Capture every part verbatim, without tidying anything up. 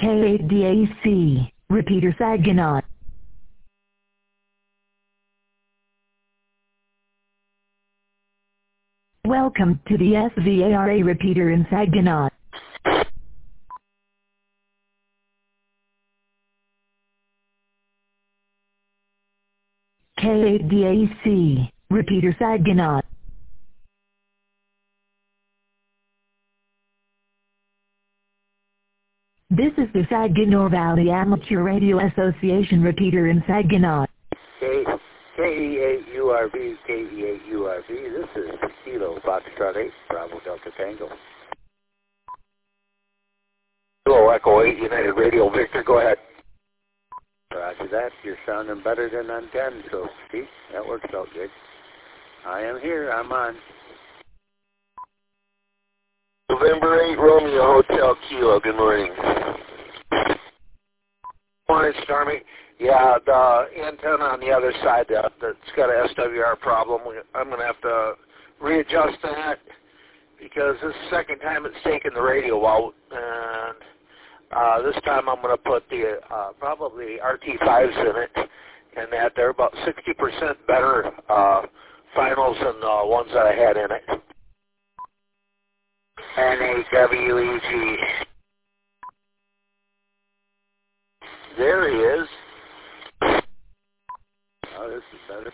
K eight D A C, repeater Saginaw. Welcome to the S V A R A repeater in Saginaw. K eight D A C, repeater Saginaw. This is the Saginaw Valley Amateur Radio Association repeater in Saginaw. K E eight U R V, K E eight U R V, this is Kilo Foxtrot eight, Bravo Delta Tango. Hello, Echo eight, United Radio, Victor, go ahead. Roger that, you're sounding better than on ten, so see, that works out good. I am here, I'm on. November eighth, Romeo Hotel Kilo, good morning. Morning, Stormy. Yeah, the antenna on the other side, that, that's got a S W R problem. I'm going to have to readjust that because this is the second time it's taken the radio out. And uh, this time I'm going to put the uh, probably R T fives in it, and that they're about sixty percent better uh, finals than the ones that I had in it. N A W E G. There he is. Oh, this is better.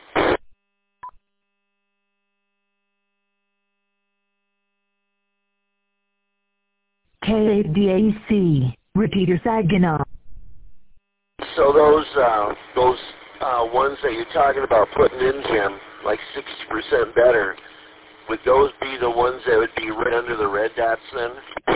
K eight D A C, repeater Saginaw. So those uh, those uh, ones that you're talking about putting in, Jim, like sixty percent better, would those be the ones that would be right under the red dots then?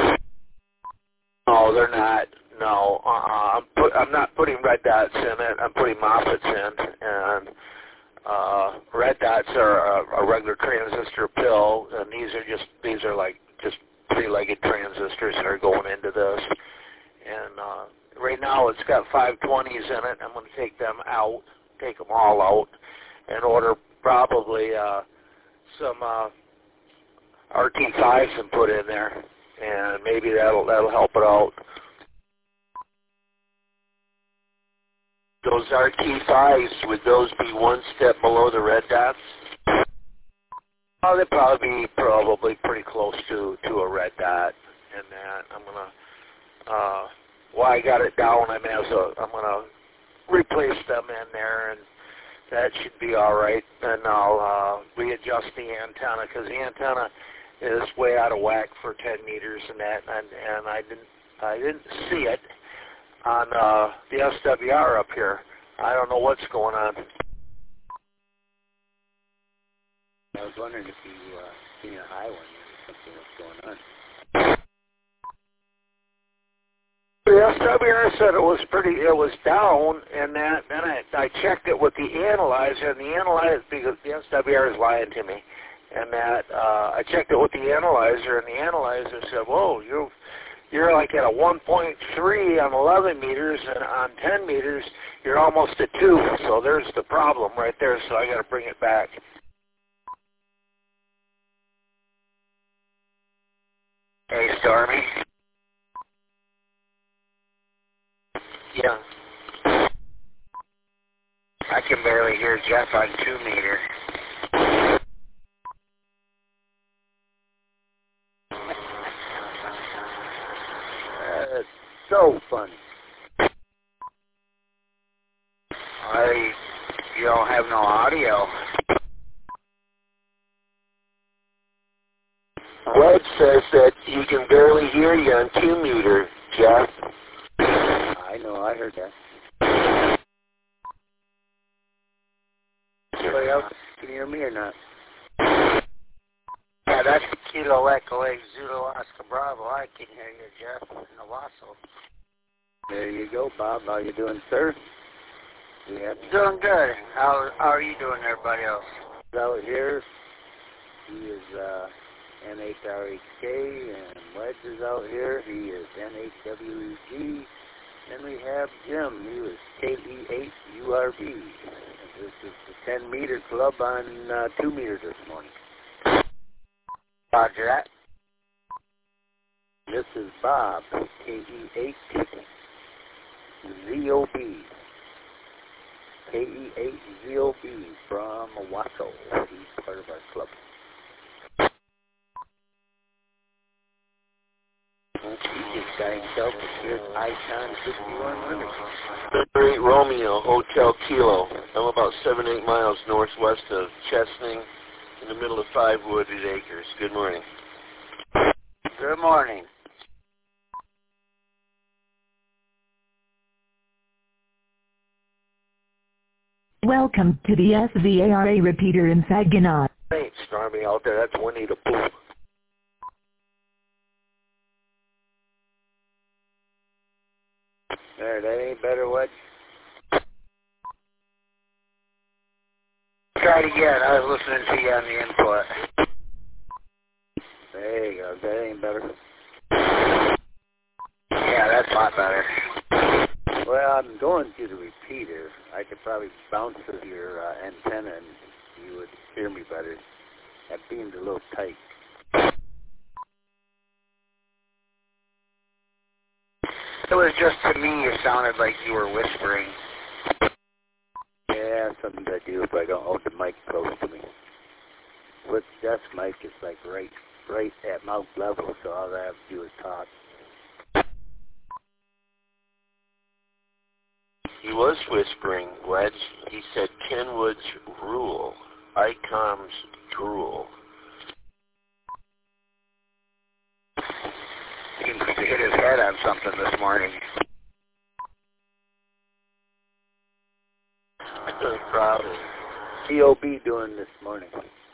No, they're not. No, uh, I'm, put, I'm not putting red dots in it. I'm putting Moffats in, and uh, red dots are a, a regular transistor pill, and these are just these are like just three-legged transistors that are going into this. And uh, right now it's got five twenties in it. I'm going to take them out, take them all out, and order probably uh, some uh, R T fives and put in there, and maybe that'll that'll help it out. Those R T fives, would those be one step below the red dots? Oh, they'd probably be probably pretty close to, to a red dot in that. I'm gonna, uh, well, I got it down. I mean, as a, I'm gonna replace them in there, and that should be all right. And I'll uh, readjust the antenna because the antenna is way out of whack for ten meters and that, and, and I didn't, I didn't see it on uh, the S W R up here. I don't know what's going on. I was wondering if you uh, seen a high one or something was going on. The S W R said it was pretty, it was down, and that, then I, I checked it with the analyzer, and the analyzer, because the S W R is lying to me, and that, uh, I checked it with the analyzer, and the analyzer said, whoa, you've, you're like at a one point three on eleven meters, and on ten meters, you're almost at two. So there's the problem right there, so I got to bring it back. Hey, Stormy. Yeah. I can barely hear Jeff on two meter. That's so funny. I, you don't have no audio. Webb says that he can barely hear you on two meter, Jeff. I know, I heard that. Anybody else can hear me or not? Yeah, that's Kilo Echo eight Zulu Oscar Bravo. I can hear you, Jeff, in the Wasso. There you go, Bob. How you doing, sir? We have Doing good. How, how are you doing, everybody else? out here. He is uh, N H R H K, and Wedge is out here. He is N H W E G. And we have Jim. He was K E eight U R V. This is the ten meter club on uh, two meters this morning. Roger that. This is Bob, K E eight Z O B. K E H Z O B from Owasso. He's part of our club. He just got himself a good Icon fifty-one Limited. Great Romeo, Hotel Kilo. I'm about seven, eight miles northwest of Chesaning, in the middle of five wooded acres. Good morning. Good morning. Welcome to the S V A R A repeater in Saginaw. Hey, stormy out there. That's Winnie the Pooh. There, that ain't better, what? Try it again. I was listening to you on the input. There you go. That ain't better. Yeah, that's a lot better. Well, I'm going to the repeater. I could probably bounce with your uh, antenna and you would hear me better. That beam's a little tight. It was just to me, it sounded like you were whispering. Yeah, something to do if I don't hold the mic close to me. With this mic, it's like right, right at mouth level, so all I have to do is talk. He was whispering, Wedge. He said Kenwood's rule, ICOM's drool. He must have hit his head on something this morning. Probably. C O B doing this morning.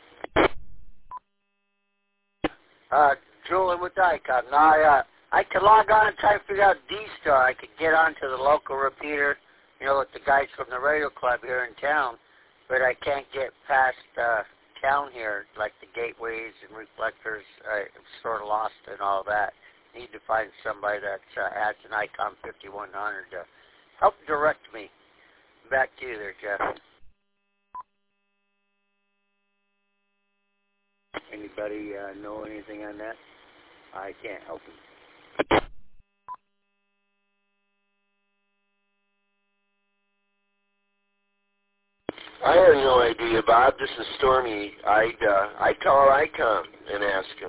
Uh, drooling with ICOM. Now, I, uh, I could log on and try to figure out D-Star. I could get onto the local repeater, you know, with the guys from the radio club here in town, but I can't get past uh, town here, like the gateways and reflectors. I'm sort of lost in all that. Need to find somebody that uh, adds an ICOM fifty-one hundred to help direct me. Back to you there, Jeff. Anybody uh, know anything on that? I can't help him. I have no idea, Bob. This is Stormy. I'd, uh, I'd call ICOM and ask him.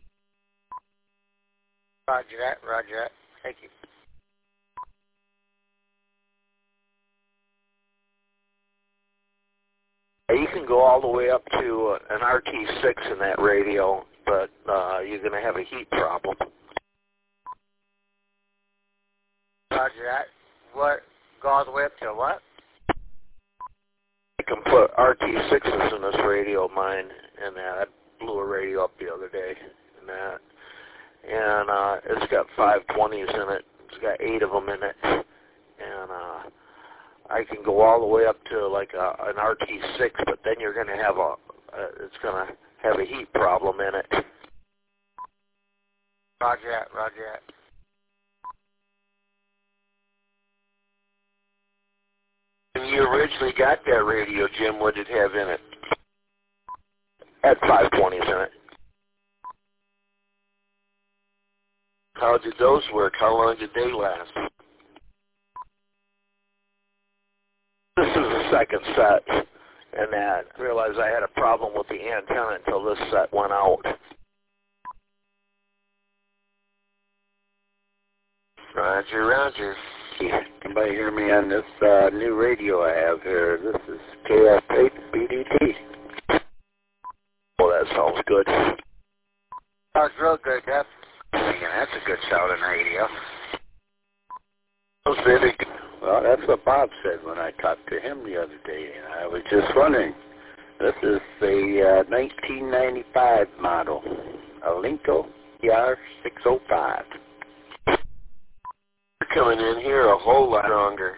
Roger that, roger that. Thank you. You can go all the way up to uh, an R T six in that radio, but uh, you're going to have a heat problem. Roger that. What? Go all the way up to what? I can put R T sixes in this radio of mine, and that. I blew a radio up the other day, and that. And uh, it's got five twenties in it. It's got eight of them in it. And uh, I can go all the way up to like a, an R T six, but then you're going to have a, uh, it's going to have a heat problem in it. Roger that, roger that. When you originally got that radio, Jim, what did it have in it? Had five twenties in it. How did those work? How long did they last? This is the second set, and that I realized I had a problem with the antenna until this set went out. Roger, roger. Anybody hear me on this uh, new radio I have here? This is K F eight B D T. Well, that sounds good. Sounds real good, Jeff. Yeah, that's a good sounding radio. Sounds very good. Well, that's what Bob said when I talked to him the other day, and I was just wondering. This is the uh, nineteen ninety-five model, a Linko E R six oh five. You're coming in here a whole lot stronger.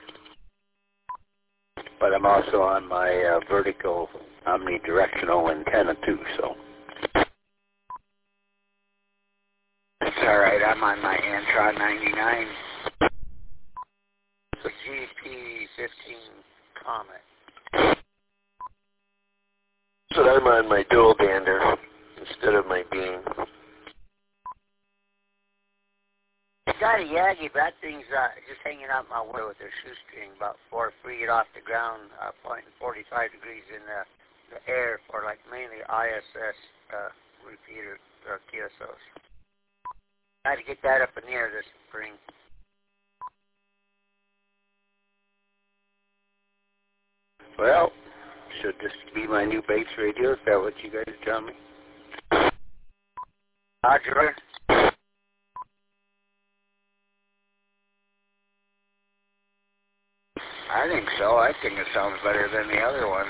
But I'm also on my uh, vertical omnidirectional antenna too, so. That's all right. I'm on my Antron ninety-nine. It's a G P fifteen Comet. So I'm on my dual bander instead of my beam. Got a Yagi, but that thing's uh, just hanging out my window with their shoestring about four feet off the ground, uh, pointing forty-five degrees in the, the air for like mainly I S S uh, repeater or Q S Os. I had to get that up in the air this spring. Well, should this be my new base radio? Is that what you guys are telling me? Roger. I think so. I think it sounds better than the other one.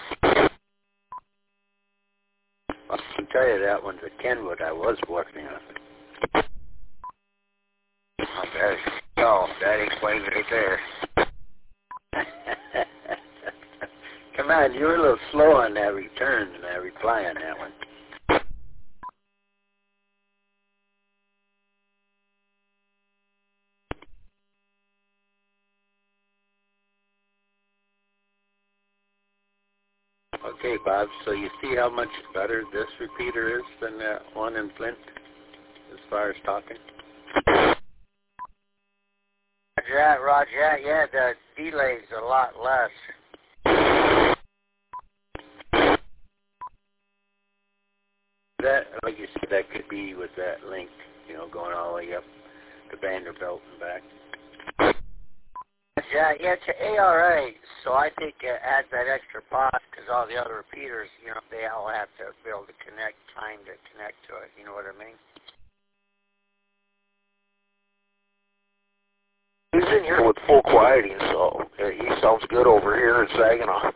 I can tell you that one's a Kenwood I was working on. Oh, there you go. That explains it right there. Come on, you were a little slow on that return and that reply on that one. Okay, Bob, so you see how much better this repeater is than that one in Flint as far as talking? Roger that, roger that. Yeah, the delay's a lot less. That, like you said, that could be with that link, you know, going all the way up to Vanderbilt and back. Yeah, yeah, it's an A R A, so I think it adds that extra pop because all the other repeaters, you know, they all have to be able to connect, time to connect to it, you know what I mean? He's in here with full quieting, so uh, he sounds good over here in Saginaw.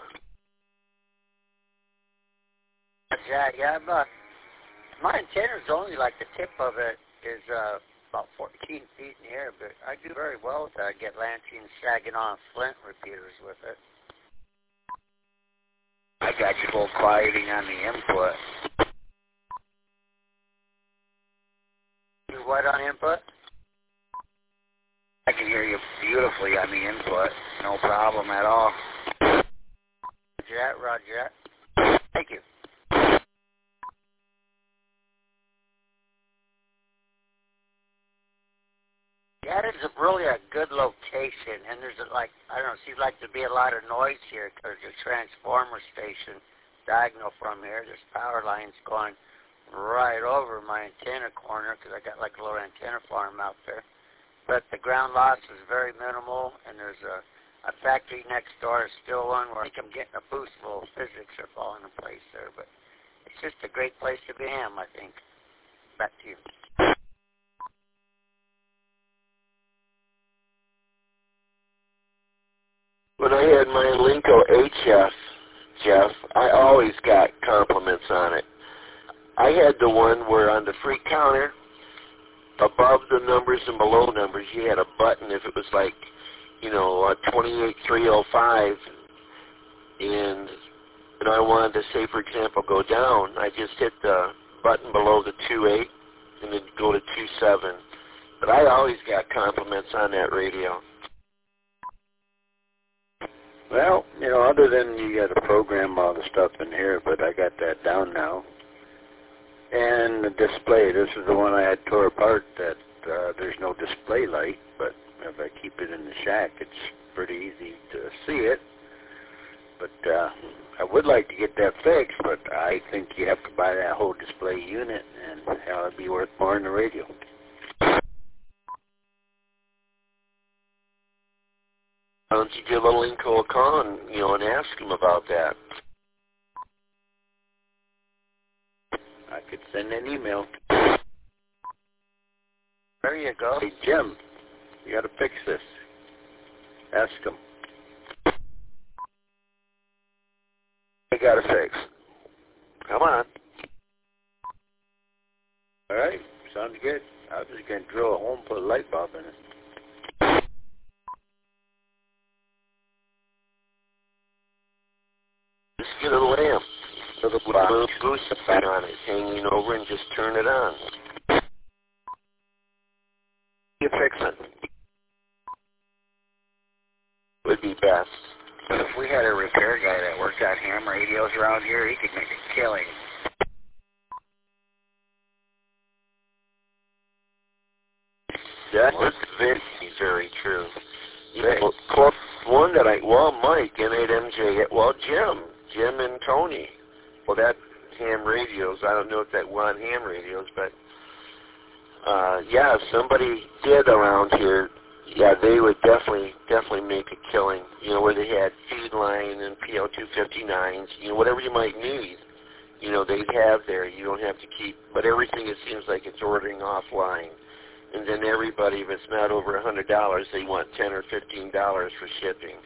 Yeah, yeah, but my antenna's only like the tip of it is uh, about fourteen feet in the air, but I do very well with that. I get Lansing, Saginaw, and Flint repeaters with it. I got you full quieting on the input. You what on input? I can hear you beautifully on the input. No problem at all. Roger that, roger that. Thank you. Yeah, it is a really a good location, and there's a, like, I don't know, it seems like there'd be a lot of noise here because there's a transformer station diagonal from here. There's power lines going right over my antenna corner because I got like a little antenna farm out there. But the ground loss is very minimal, and there's a, a factory next door, still one where I think I'm getting a boost. Little physics are falling in place there, but it's just a great place to be in, I think. Back to you. When I had my Linko H F, Jeff, I always got compliments on it. I had the one where on the free counter, above the numbers and below numbers, you had a button if it was like, you know, uh, twenty-eight three oh five, and, and I wanted to say, for example, go down, I just hit the button below the two eight and then go to two seven. But I always got compliments on that radio. Well, you know, other than you got to program all the stuff in here, but I got that down now. And the display, this is the one I had tore apart that uh, there's no display light, but if I keep it in the shack, it's pretty easy to see it. But uh, I would like to get that fixed, but I think you have to buy that whole display unit, and hell, it'd be worth more than the radio. Why don't you give a Linko a call and, you know, and ask him about that? I could send an email. There you go. Hey, Jim, you got to fix this. Ask him. I got to fix. Come on. All right, sounds good. I was just going to drill a hole and put a light bulb in it. Just get a lamp with a little boost effect on it, hanging over, and just turn it on. You fix it. Would be best. But if we had a repair guy that worked on ham radios around here, he could make a killing. That's very, very true. You know, close one that I, well, Mike, N eight M J, well, Jim, Jim and Tony. Well, that ham radios, I don't know if that were on ham radios, but, uh, yeah, if somebody did around here, yeah, they would definitely, definitely make a killing, you know, where they had feed line and P L two fifty-nines, you know, whatever you might need, you know, they'd have there. You don't have to keep, but everything, it seems like it's ordering offline. And then everybody, if it's not over a hundred dollars, they want ten or fifteen dollars for shipping.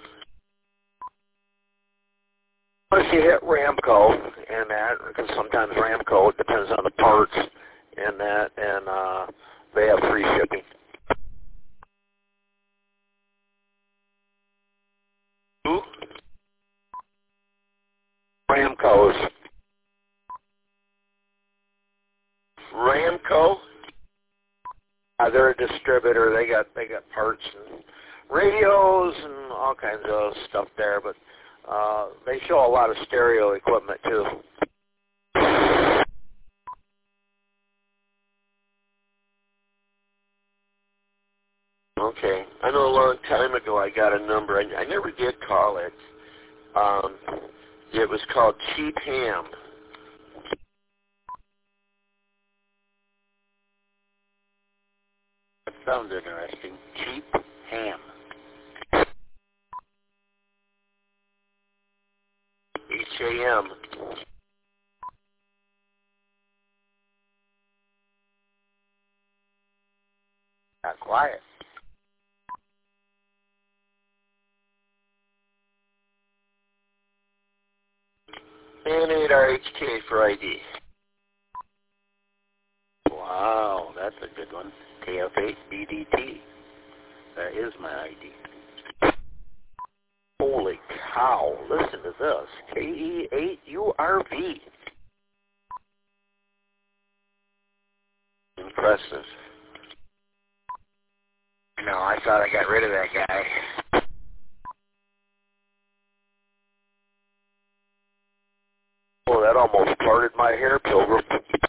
Unless you hit Ramco and that, because sometimes Ramco, it depends on the parts and that, and uh, they have free shipping. Who? Ramco's. Ramco? Uh, they're a distributor. They got they got parts and radios and all kinds of stuff there, but uh, they show a lot of stereo equipment too. Okay. I know a long time ago I got a number. I, I never did call it. Um, it was called Cheap Ham. That sounds interesting. Cheap ham. H A M. Not quiet. N eight R H K for I D. Wow, that's a good one. K F eight B D T. That is my I D. Holy cow, listen to this. K E eight U R V. Impressive. No, I thought I got rid of that guy. Well, that almost parted my hair, Pilgrim.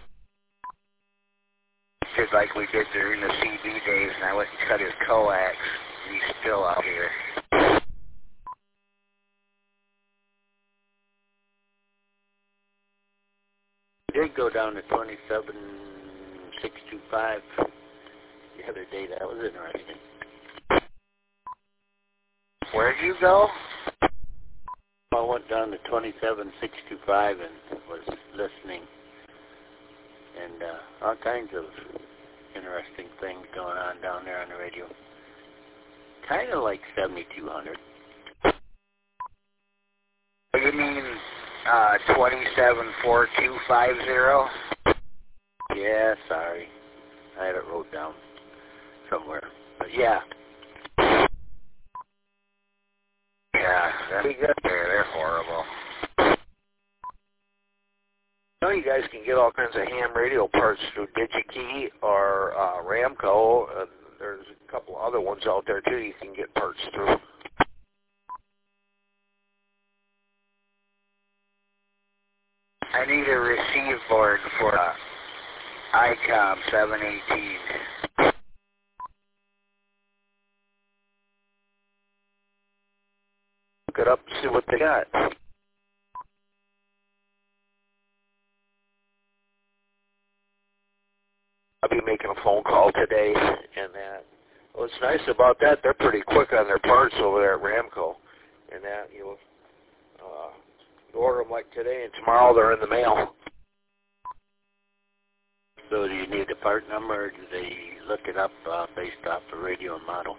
Just like we did during the C B days, and I went and cut his coax, and he's still out here. We did go down to twenty-seven six two five the other day. That was interesting. Where'd you go? I went down to twenty-seven six two five and was listening, and uh, all kinds of interesting things going on down there on the radio. Kind of like seventy-two hundred. You mean uh, twenty-seven four two five zero? Yeah, sorry. I had it wrote down somewhere. But yeah. Yeah, that's good. They're, they're horrible. You know, you guys can get all kinds of ham radio parts through DigiKey or uh, Ramco. Uh, there's a couple other ones out there, too, you can get parts through. I need a receive board for uh, I COM seven eighteen. Look it up and see what they got. I'll be making a phone call today, and that. What's nice about that, they're pretty quick on their parts over there at Ramco, and that you know, uh, you order them like today, and tomorrow they're in the mail. So do you need the part number, or do they look it up uh, based off the radio and model?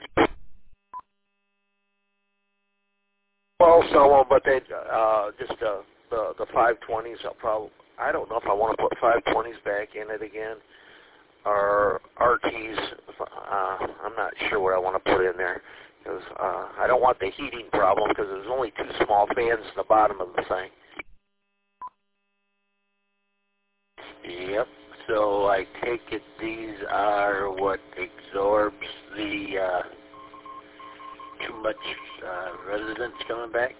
Well, some, but they uh, just uh, the the five twenties. I'll probably I don't know if I want to put five twenties back in it again, or R Ts. Uh, I'm not sure what I want to put in there because uh, I don't want the heating problem because there's only two small fans in the bottom of the thing. Yep. So I take it these are what absorbs the uh, too much uh, resonance coming back?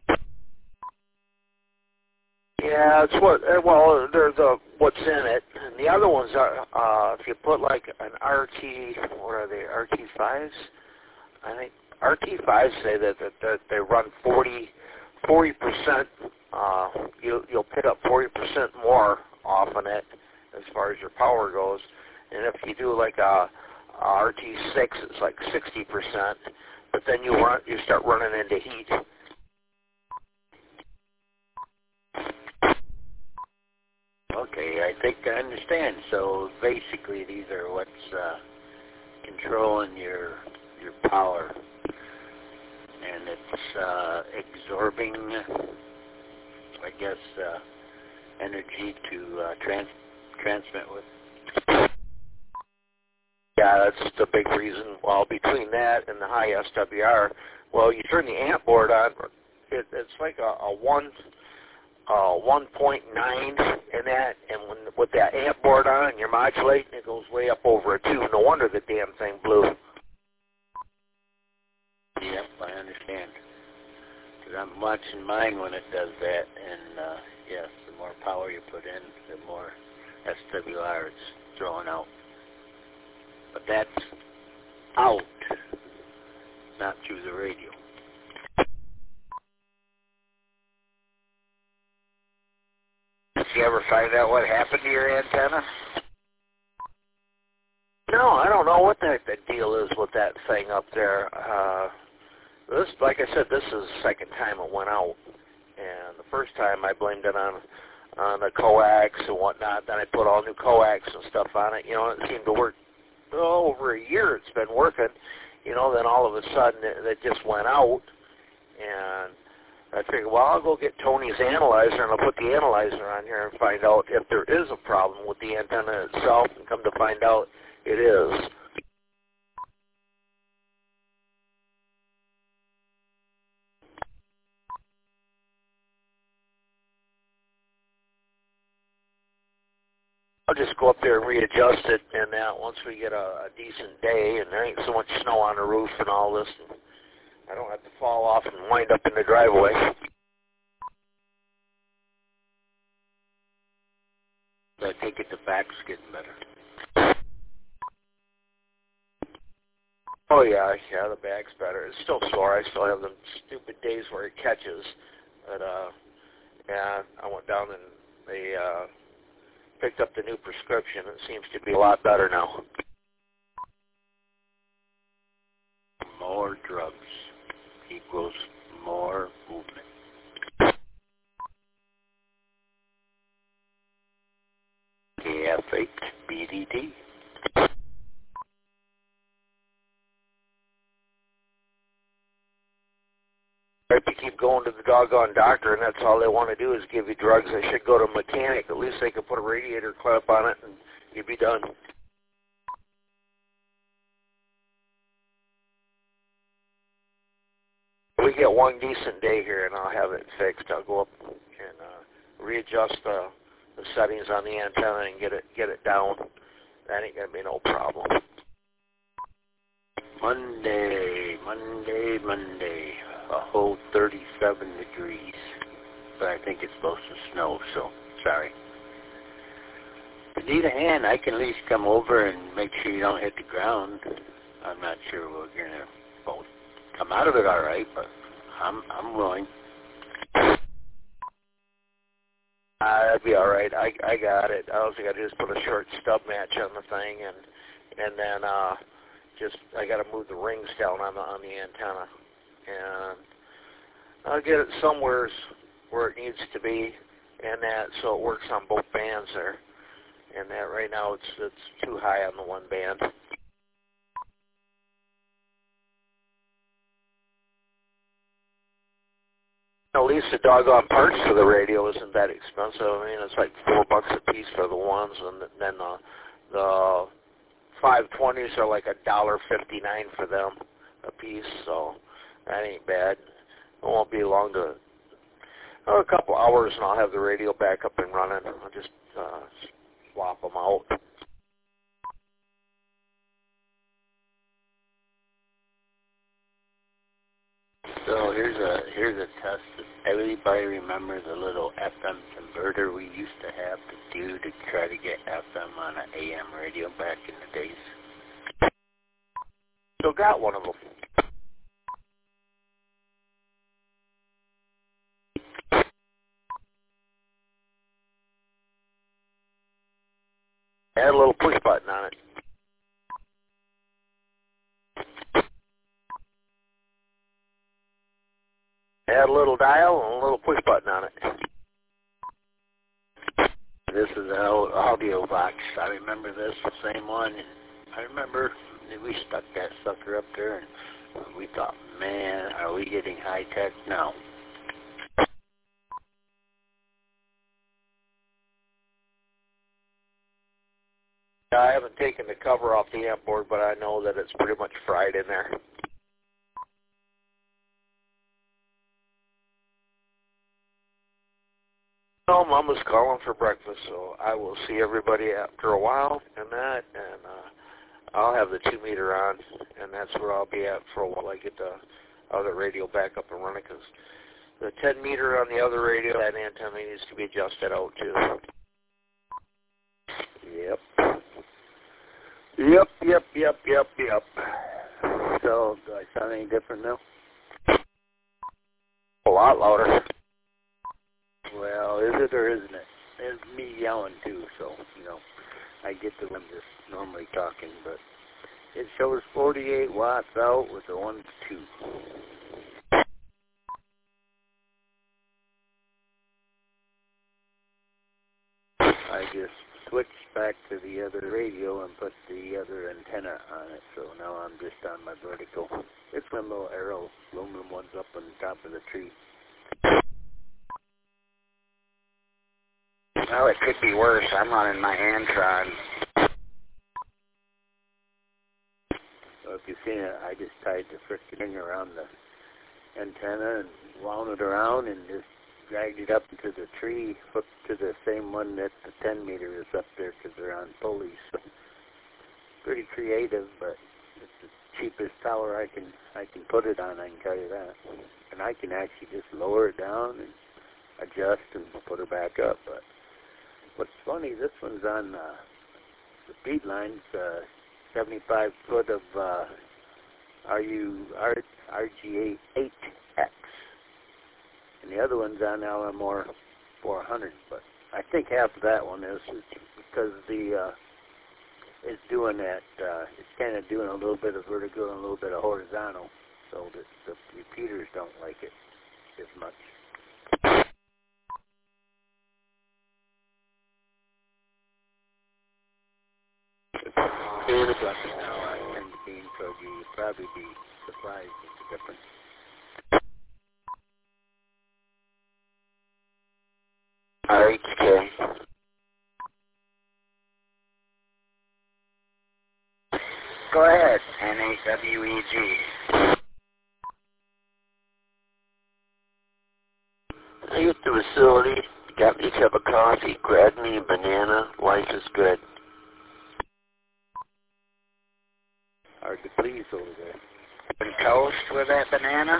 Yeah, it's what. Well, they're the what's in it, and and the other ones are, uh, if you put like an R T, what are they, R T fives? I think R T fives say that, that, that they run forty percent, uh, you, you'll pick up forty percent more off on it as far as your power goes. And if you do like a, a R T six, it's like sixty percent, but then you run, you start running into heat. Okay, I think I understand. So basically, these are what's uh, controlling your your power, and it's uh, absorbing, I guess, uh, energy to uh, trans transmit with. Yeah, that's the big reason. Well, between that and the high S W R, well, you turn the amp board on, it, it's like a, a one. Uh, one point nine in that, and when, with that amp board on and you're modulating, it goes way up over a two. No wonder the damn thing blew. Yep, I understand. Because I'm watching mine when it does that, and uh, yes, the more power you put in, the more S W R it's throwing out. But that's out, not through the radio. Did you ever find out what happened to your antenna? No, I don't know what the, the deal is with that thing up there. Uh, this, like I said, this is the second time it went out. And the first time I blamed it on on the coax and whatnot. Then I put all new coax and stuff on it. You know, it seemed to work oh, over a year. It's been working. You know, then all of a sudden it, it just went out. And I figured, well, I'll go get Tony's analyzer, and I'll put the analyzer on here and find out if there is a problem with the antenna itself, and come to find out it is. I'll just go up there and readjust it, and that once we get a, a decent day, and there ain't so much snow on the roof and all this, and I don't have to fall off and wind up in the driveway. I take it the back's getting better. Oh, yeah, yeah, the back's better. It's still sore. I still have them stupid days where it catches. But, uh, yeah, I went down and they uh, picked up the new prescription. It seems to be a lot better now. More drugs equals more movement. K F H B D T. If you keep going to the doggone doctor and that's all they want to do is give you drugs, they should go to a mechanic. At least they could put a radiator clip on it and you'd be done. We get one decent day here and I'll have it fixed. I'll go up and uh, readjust the, the settings on the antenna and get it get it down. That ain't going to be no problem. Monday, Monday, Monday. A whole thirty-seven degrees. But I think it's supposed to snow, so sorry. If you need a hand, I can at least come over and make sure you don't hit the ground. I'm not sure we're going to both come out of it all right, but I'm I'm willing. Uh, that'd be all right. I I got it. All I got to do is put a short stub match on the thing, and and then uh, just I got to move the rings down on the on the antenna, and I'll get it somewhere where it needs to be, and that so it works on both bands there. And that right now it's it's too high on the one band. At least the doggone parts for the radio isn't that expensive. I mean, it's like four bucks a piece for the ones, and then the the five twenties are like a dollar fifty nine for them a piece. So that ain't bad. It won't be long to oh, a couple hours, and I'll have the radio back up and running. I'll just uh, swap them out. So here's a here's a test. Everybody remember the little F M converter we used to have to do to try to get F M on an A M radio back in the days? Still got one of them. Had a little push button on it. Had a little dial and a little push button on it. This is an old audio box. I remember this, the same one. And I remember we stuck that sucker up there, and we thought, man, are we getting high tech now? I haven't taken the cover off the amp board, but I know that it's pretty much fried in there. So Mama's calling for breakfast, so I will see everybody after a while and that, and uh, I'll have the two meter on, and that's where I'll be at for a while. I get the other radio back up and running, because the ten meter on the other radio, that antenna needs to be adjusted out too. Yep. Yep, yep, yep, yep, yep. So, do I sound any different now? A lot louder. Well, is it or isn't it? It's me yelling too, so, you know, I get to them just normally talking, but it shows forty-eight watts out with a one to two. I just switched back to the other radio and put the other antenna on it, so now I'm just on my vertical. It's one little arrow, aluminum ones up on the top of the tree. Well, it could be worse. I'm running my Antron. So if you've seen it, I just tied the frickin' thing around the antenna and wound it around and just dragged it up into the tree, hooked to the same one that the ten meter is up there, because they're on pulleys. So pretty creative, but it's the cheapest tower I can I can put it on, I can tell you that. And I can actually just lower it down and adjust and put her back up. But what's funny, this one's on uh, the feed lines, uh, seventy-five foot of uh, R U R G A eight X. And the other one's on L M R four hundred, but I think half of that one is because the uh, it's doing that. Uh, it's kind of doing a little bit of vertical and a little bit of horizontal, so that the repeaters don't like it as much. Now I tend to be, so you'd probably be surprised at the difference. R H K. Go ahead, N A W E G. I get the facility, got me a cup of coffee, grabbed me a banana, life is good. Hard to please over there. And toast with that banana?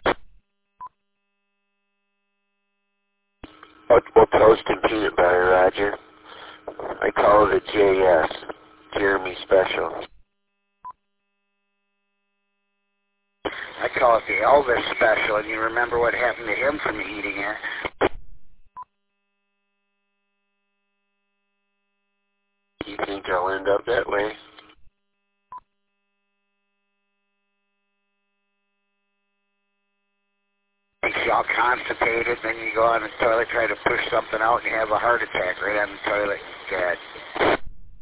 Multiple toast and peanut butter, Roger. I call it a J S, Jeremy Special. I call it the Elvis Special, and you remember what happened to him from eating it. You think I'll end up that way? Makes you all constipated, then you go on the toilet, try to push something out, and you have a heart attack right on the toilet. God.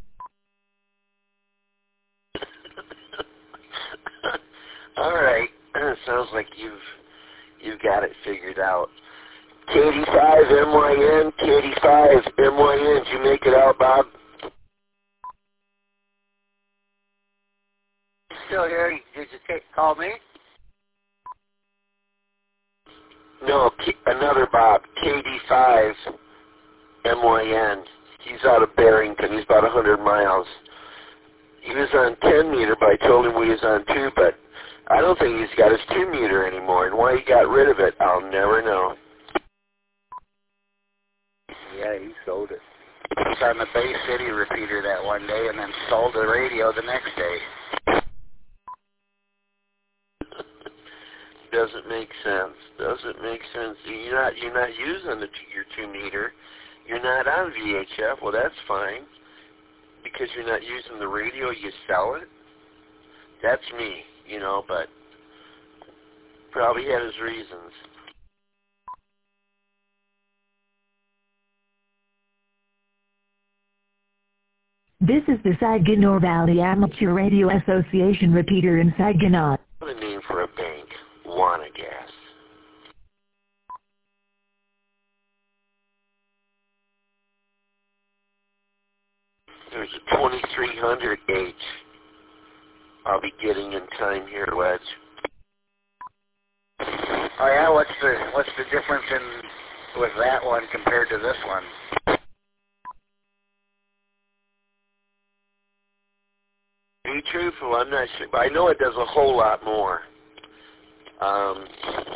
All right. Sounds like you've you've got it figured out. K eighty-five M Y N, K eighty-five M Y N. Did you make it out, Bob? Still here? Did you take, call me? No, K- another Bob. K eighty-five M Y N. He's out of Barrington. He's about one hundred miles. He was on ten meter, but I told him we was on two, but I don't think he's got his two meter anymore, and why he got rid of it, I'll never know. Yeah, he sold it. He was on the Bay City repeater that one day and then sold the radio the next day. Doesn't make sense. Doesn't make sense. You're not you're not using the two, your two meter. You're not on V H F. Well, that's fine. Because you're not using the radio, you sell it. That's me, you know. But probably had his reasons. This is the Saginaw Valley Amateur Radio Association repeater in Saginaw. What a name for a bank. Wanna gas. There's a twenty-three hundred H I'll be getting in time here, Wedge. Oh yeah, what's the what's the difference in with that one compared to this one? To be truthful, I'm not sure, but I know it does a whole lot more. Um,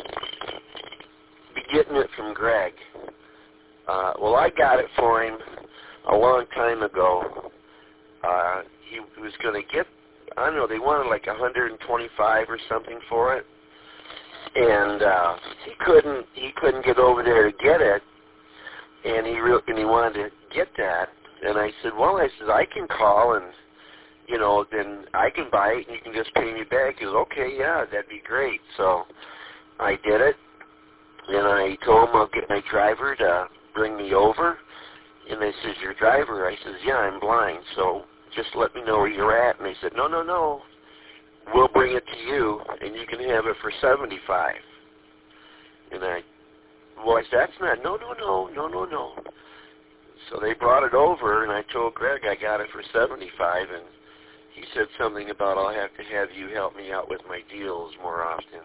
be getting it from Greg. Uh, well, I got it for him a long time ago. Uh, he was going to get, I don't know, they wanted like one hundred twenty-five or something for it, and uh, he couldn't. He couldn't get over there to get it, and he re- and he wanted to get that. And I said, well, I said I can call and, you know, then I can buy it and you can just pay me back. He goes, okay, yeah, that'd be great. So I did it, and I told him I'll get my driver to bring me over. And they says, your driver? I says, yeah, I'm blind, so just let me know where you're at. And they said, no, no, no, we'll bring it to you, and you can have it for seventy-five. And I, well, I said, that's not, no, no, no, no, no, no. So they brought it over, and I told Greg I got it for seventy-five, and he said something about I'll have to have you help me out with my deals more often.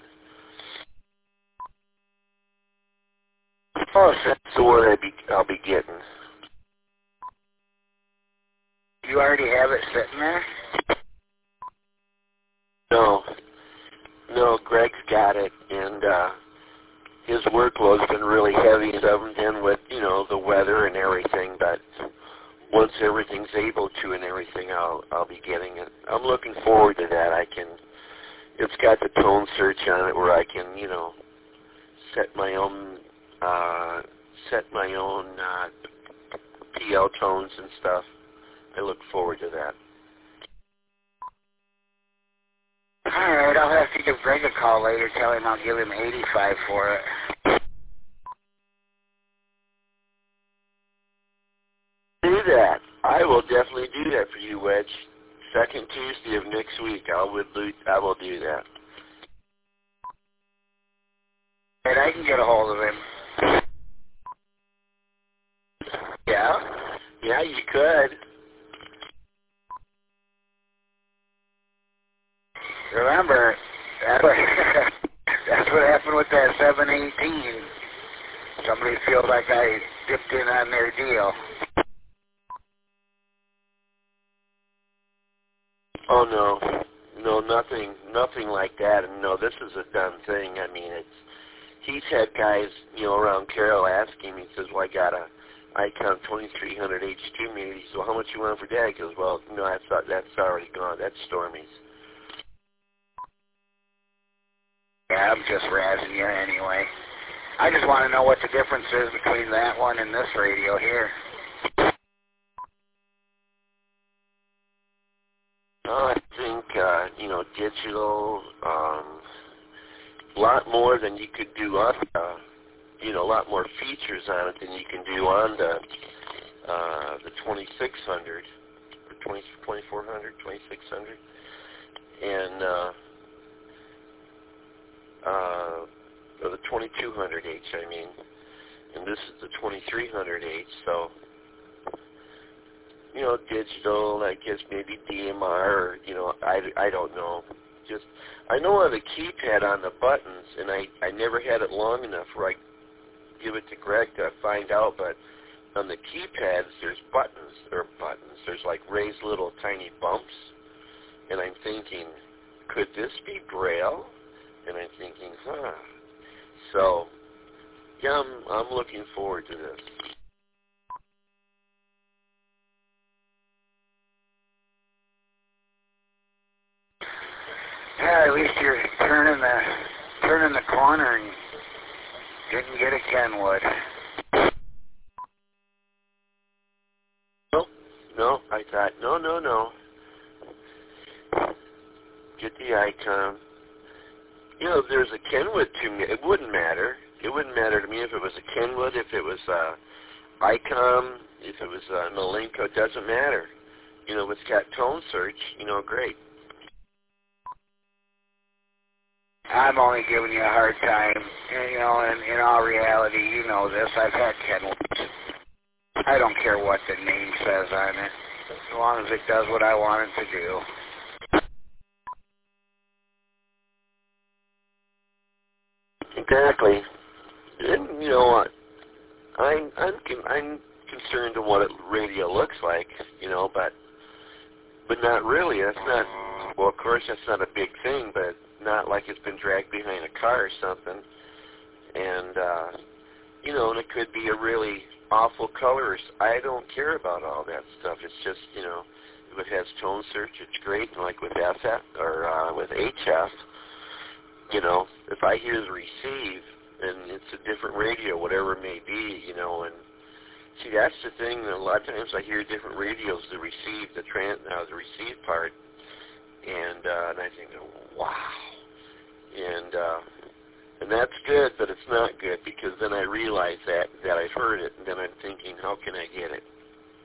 Oh, so that's the one I'll be, I'll be getting. You already have it sitting there? No. No, Greg's got it, and uh, his workload's been really heavy and stuff, and with, you know, the weather and everything, but once everything's able to and everything, I'll I'll be getting it. I'm looking forward to that. I can, it's got the tone search on it where I can, you know, set my own, uh, set my own uh, P L tones and stuff. I look forward to that. All right, I'll have to give Greg a call later, tell him I'll give him eighty-five for it. Do that. I will definitely do that for you, Wedge. Second Tuesday of next week, I will do, I will do that. And I can get a hold of him. Yeah? Yeah, you could. Remember, that's what, that's what happened with that seven eighteen. Somebody feels like I dipped in on their deal. Oh, no. No, nothing nothing like that. And no, this is a done thing. I mean, it's, he's had guys, you know, around Carroll ask him, he says, well, I got a Icon twenty-three hundred H two meter. He says, well, how much you want for that? He goes, well, no, that's, that's already gone. That's Stormy's. Yeah, I'm just razzing you anyway. I just want to know what the difference is between that one and this radio here. Oh, I think, uh, you know, digital, um, a lot more than you could do on, uh, you know, a lot more features on it than you can do on the, uh, the twenty-six hundred, or twenty, twenty-four hundred, twenty-six hundred. And, uh, uh, or the twenty-two hundred H, I mean, and this is the twenty-three hundred H, so, you know, digital, I guess maybe D M R, or, you know, I, I don't know. Just, I know on the keypad on the buttons, and I, I never had it long enough where I give it to Greg to find out, but on the keypads, there's buttons, or buttons, there's like raised little tiny bumps, and I'm thinking, could this be Braille? And I'm thinking, huh. So, yeah, I'm, I'm looking forward to this. Yeah, at least you're turning the turning the corner and didn't get a Kenwood. No, no, I thought, no, no, no. Get the icon. You know, if there's a Kenwood to me, it wouldn't matter. It wouldn't matter to me if it was a Kenwood, if it was uh, ICOM, if it was uh, Malenko, it doesn't matter. You know, if it's got tone search, you know, great. I'm only giving you a hard time. And, you know, in, in all reality, you know this. I've had Kenwoods. I don't care what the name says on it, as long as it does what I want it to do. Exactly. And you know what? I'm I'm I'm concerned to what a radio looks like, you know, but but not really. That's not. Well, of course, that's not a big thing, but not like it's been dragged behind a car or something. And uh, you know, and it could be a really awful color. I don't care about all that stuff. It's just, you know, if it has tone search, it's great. And like with F F or uh, with H F. You know, if I hear the receive, and it's a different radio, whatever it may be, you know, and see, that's the thing. A lot of times I hear different radios, the receive, the trans, uh, the receive part, and uh, and I think, wow, and uh, and that's good, but it's not good because then I realize that that I've heard it, and then I'm thinking, how can I get it?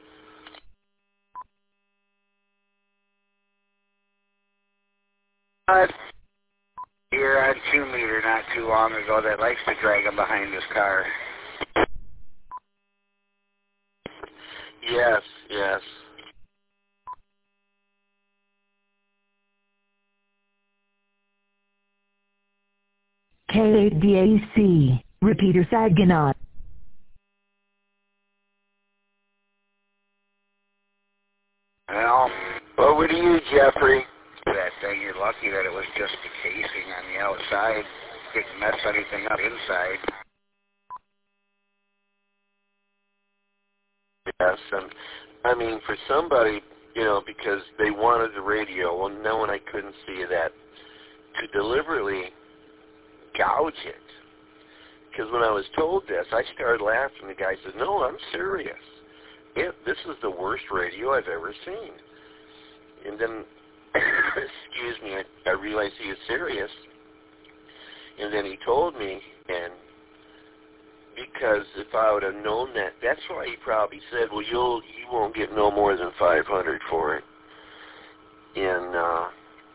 Uh, Here on two meter not too long ago that likes to drag him behind his car. Yes, yes. K eight D A C, repeater Saginaw. Well, Over to you, Jeffrey. that thing, you're lucky that it was just the casing on the outside. Didn't mess anything up inside. Yes, and I mean, for somebody, you know, because they wanted the radio, well, no one I couldn't see that, to deliberately gouge it. Because when I was told this, I started laughing. The guy said, no, I'm serious. It, this is the worst radio I've ever seen. And then, excuse me, I, I realized he was serious. And then he told me, and because if I would have known that, that's why he probably said, well, you'll, you won't get no more than five hundred for it. And uh,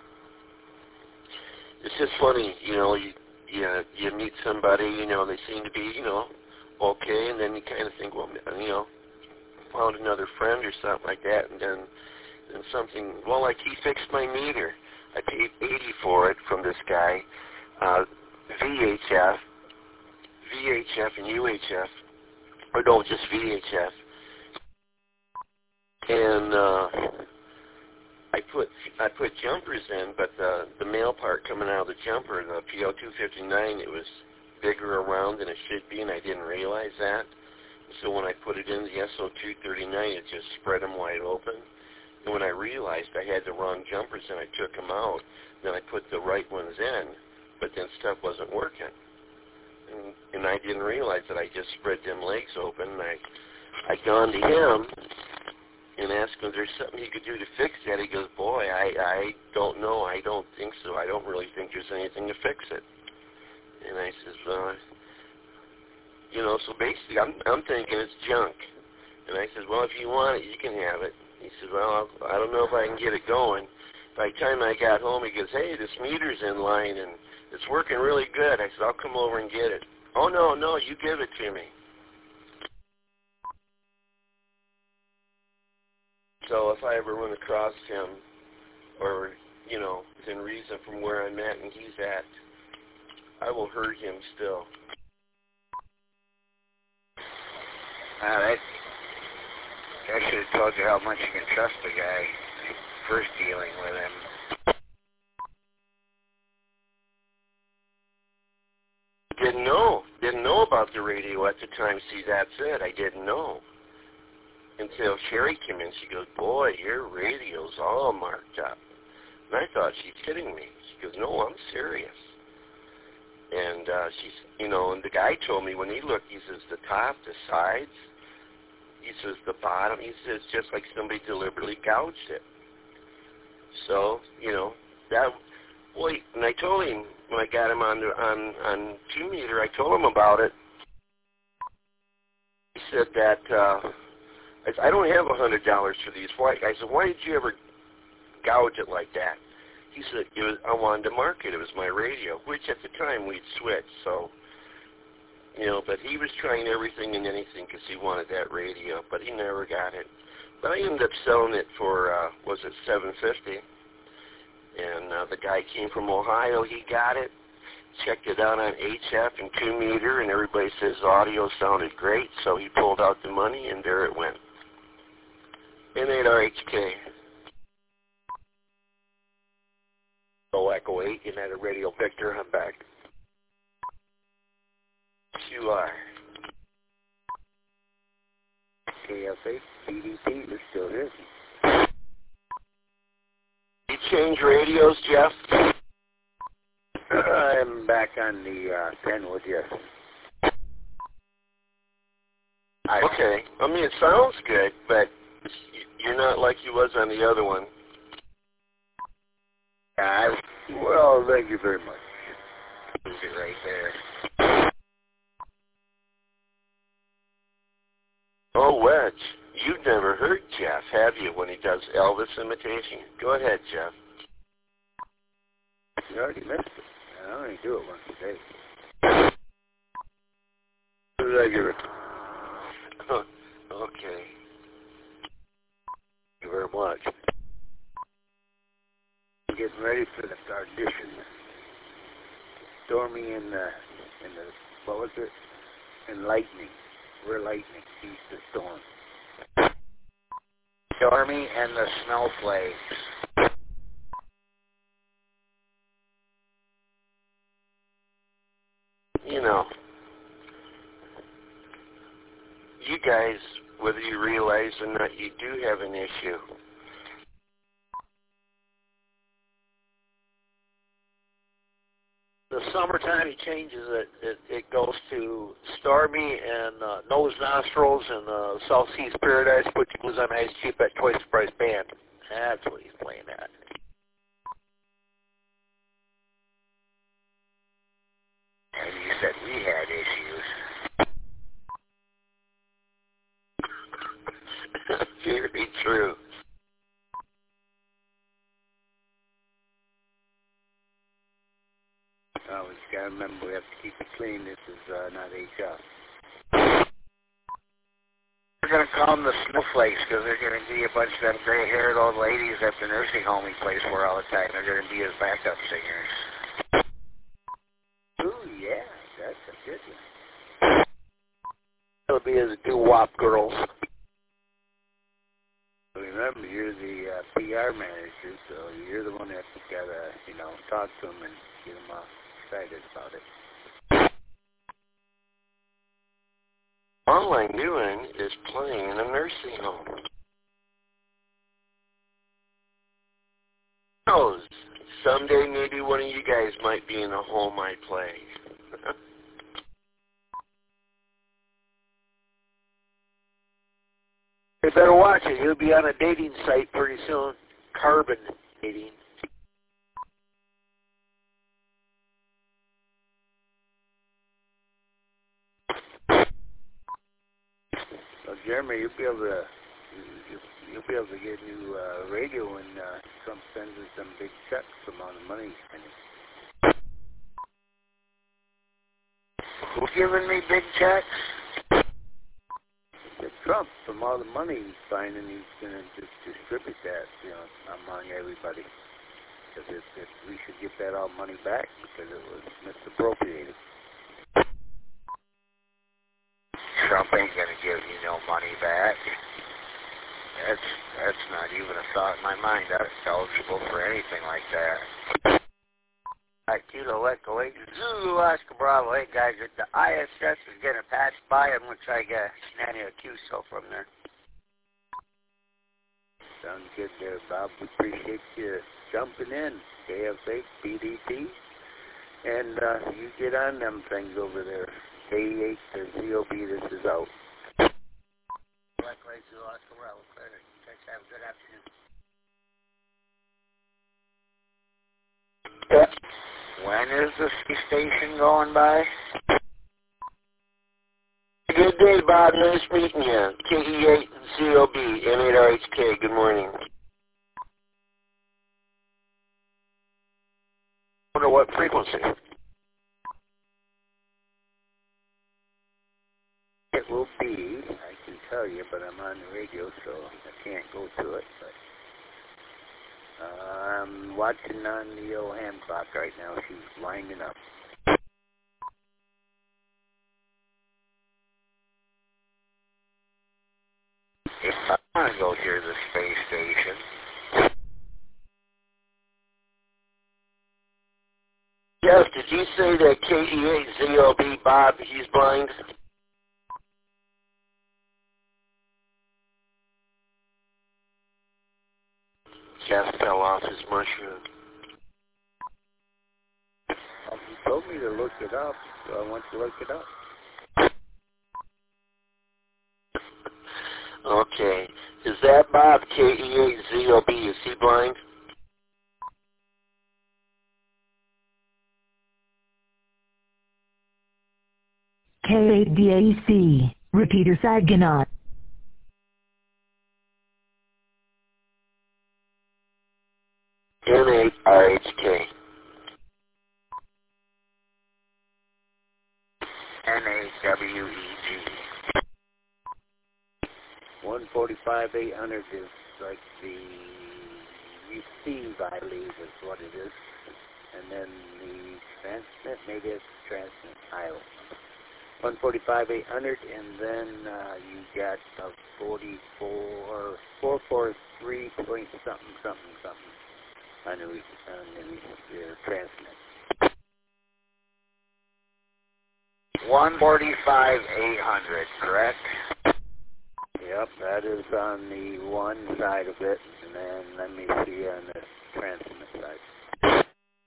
it's just funny, you know, you, you, you meet somebody, you know, they seem to be, you know, okay, and then you kind of think, well, you know, found another friend or something like that, and then and something, well, like he fixed my meter. I paid eighty for it from this guy, uh, V H F, V H F and U H F, or no, just V H F. And uh, I put I put jumpers in, but the the male part coming out of the jumper, the P O two fifty-nine, it was bigger around than it should be, and I didn't realize that. So when I put it in the S O two thirty-nine, it just spread them wide open. And when I realized I had the wrong jumpers and I took them out, then I put the right ones in, but then stuff wasn't working. And, and I didn't realize that I just spread them legs open. And I I gone to him and asked him if there's something he could do to fix that. He goes, boy, I, I don't know. I don't think so. I don't really think there's anything to fix it. And I says, well, you know, so basically I'm, I'm thinking it's junk. And I said, well, if you want it, you can have it. He said, well, I don't know if I can get it going. By the time I got home, he goes, hey, this meter's in line, and it's working really good. I said, I'll come over and get it. Oh, no, no, you give it to me. So if I ever run across him, or, you know, within reason from where I'm at and he's at, I will hurt him still. Uh, that, I should have told you how much you can trust the guy first dealing with him. the radio at the time. See, that's it. I didn't know. Until Sherry came in, she goes, boy, your radio's all marked up. And I thought she's kidding me. She goes, no, I'm serious. And uh, she's, you know, and the guy told me when he looked, he says, the top, the sides, he says, the bottom, he says, just like somebody deliberately gouged it. So, you know, that, boy, and I told him, when I got him on, the, on, on two meter, I told him about it. He said that, uh, I, said, I don't have a hundred dollars for these. Why? I said, why did you ever gouge it like that? He said, it was, I wanted to mark it. It was my radio, which at the time we'd switched. So, you know, but he was trying everything and anything because he wanted that radio, but he never got it. But I ended up selling it for, uh, was it seven fifty? And uh, the guy came from Ohio. He got it, checked it out on H F and two meter, and everybody says the audio sounded great. So he pulled out the money, and there it went. N eight R H K. So Echo eight, United Radio Victor, I'm back. You are. K F eight, B D P, we're still here. You change radios, Jeff? I'm back on the uh, Penwood, yes. Okay. I mean, it sounds good, but you're not like you was on the other one. I, well, thank you very much. Move it right there. Oh, Wedge, you've never heard Jeff, have you, when he does Elvis imitation? Go ahead, Jeff. You already missed it. I only do it once a day. Thank you. Okay. Thank you very much. I'm getting ready for the audition. Stormy in the, in the, what was it? And lightning. We're lightning. He's the storm. Stormy and the Snowflakes. You know, you guys, whether you realize or not, you do have an issue. The summertime, he changes it. It, it goes to Stormy and uh, Nose Nostrils and uh, South Seas Paradise, which was on Ice Cheap at Twice the Price Band. That's what he's playing at. And you said we had issues. Very true. Oh, we just got to remember we have to keep it clean. This is uh, not H F. We're going to call them the Snowflakes because they're going to be a bunch of them gray-haired old ladies at the nursing home he plays for all the time. They're going to be his backup singers. Ooh, yeah, that's a good one. It'll be his doo-wop girls. Remember, you're the uh, P R manager, so you're the one that's got to, you know, talk to them and get them all excited about it. All I'm doing is playing in a nursing home. Who knows? Someday maybe one of you guys might be in a home I play. You better watch it. He'll be on a dating site pretty soon. Carbon dating. So, Jeremy, you'll be able to you'll, you'll be able to get new uh, radio when uh, Trump sends us some big checks for the amount of money he's spending. Who's giving me big checks? Trump, from all the money he's finding, he's going to just distribute that, you know, among everybody. Because if, if we should get that all money back because it was misappropriated. Trump ain't going to give you no money back. That's that's not even a thought in my mind. I'm eligible for anything like that. Kilo Echo eight, Zulu Oscar Bravo. Hey guys, the I S S is going to pass by, on which I get Nanny Acuso from there. Sounds good there, Bob. We appreciate you jumping in. K F H, B D T. And uh, you get on them things over there. K eight to Z O B, this is out. Likewise, Zulu Oscar Bravo. You guys have a good afternoon. When is the station going by? Good day, Bob. Nice meeting you. K E eight Z O B, M eight R H K. Good morning. I wonder what frequency. It will be, I can tell you, but I'm on the radio, so I can't go to it. But uh, I'm watching on the old hand clock right now. She's lining up. If I want to go hear the space station. Jeff, did you say that K E eight Z O B, Bob, he's blind? Jeff fell off his mushroom. Um, you told me to look it up, so I want to look it up. Okay. Is that Bob, K E eight Z O B? Is he blind? K eight D A C, repeater Saginaw. M eight R H K. N A W E G. one forty-five eight hundred is like the receive, I believe, is what it is. And then the transmit, maybe it's transmit, I don't know. one forty-five eight hundred, and then uh, you got a forty-four, four forty-three point something, something, something on the, on the uh, transmit. one forty-five eight hundred, correct? Yep, that is on the one side of it, and then let me see on the transmit side.